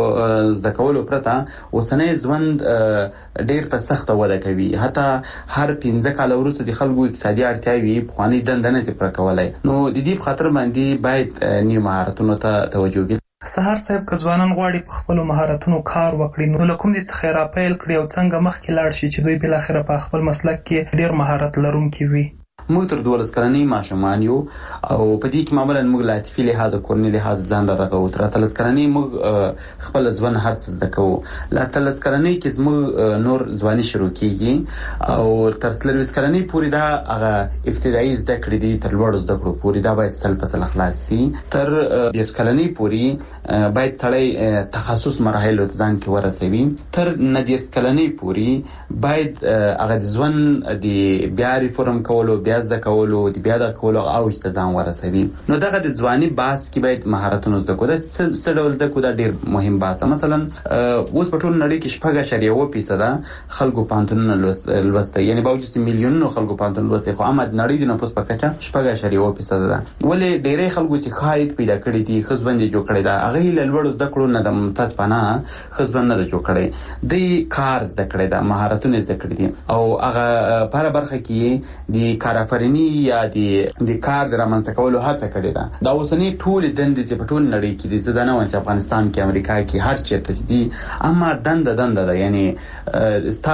زده کولو پرته اوسنی ژوند ډېر په سخته وده کوي. حتی هر 15 کاله وروسته د خلکو اقتصادي اړتیاوې پخوانۍ دنده نه شي پوره کولی. نو د دې په خاطر باندې باید نوي مهارتونو ته توجه وکړي. سهار صاحب، که ځوانان غواړي په خپلو مهارتونو کار وکړي نو له کوم ځای څخه یې راپیل کړي او څنګه مخکې لاړ شي چې دوی بالاخره په خپل مسلک کې ډېر مهارت لرونکي وي؟ موږ تر 12 کلنۍ ماشومان یو او په دې کې معمولا موږ له عاطفي لحاظ کورني لحاظ ځان رغو. تر 13 کلنۍ موږ خپل ځوان هرڅ زده کوو. له 13 کلنۍ کې موږ نور ځواني شروع کیږي او تر 13 کلنۍ پورې دا هغه ابتدایي زده کړې دي تر لوړو زده کړو پورې دا باید سل په سل خلاص شي. تر 10 کلنۍ پورې باید سړی تخصص مراحل ته ځان کې ورسوي. تر 19 کلنۍ پورې باید هغه د ژوند د بیا ریفورم کولو بیا زده کولو د بیا د کولو اوج ته ځان ورسوي. نو دغه د ځواني باس کې باید مهارتونه زده کړو. دا څه ډول زده کړو دا ډیر مهم بحث. مثلا اوس په ټول نړۍ کې 4.1% خلکو پانتونونه لوسته، یعنی باوجود میلیونونو خلکو پانتون لوسته، خو امد نړۍ د نفوس په کچه 4.1% ده. ولې ډیرې خلکو چې خاید پیدا کړی دي خزبند جوړ کړی دا هغه له لوړ زده کړو نه د ممتاز پناه خزبند نه جوړ کړی دی، کار زده کړی دا مهارتونه زده کړی دي او هغه په هر برخه کې د کارآفرینی یا د کار د رامنځته کولو هڅه کړې ده. دا اوسنی ټول دندې چې په ټول نړۍ کې دي زده نه وایم چې افغانستان کې امریکا کې هر چیرته دي، اما دنده ده، یعنی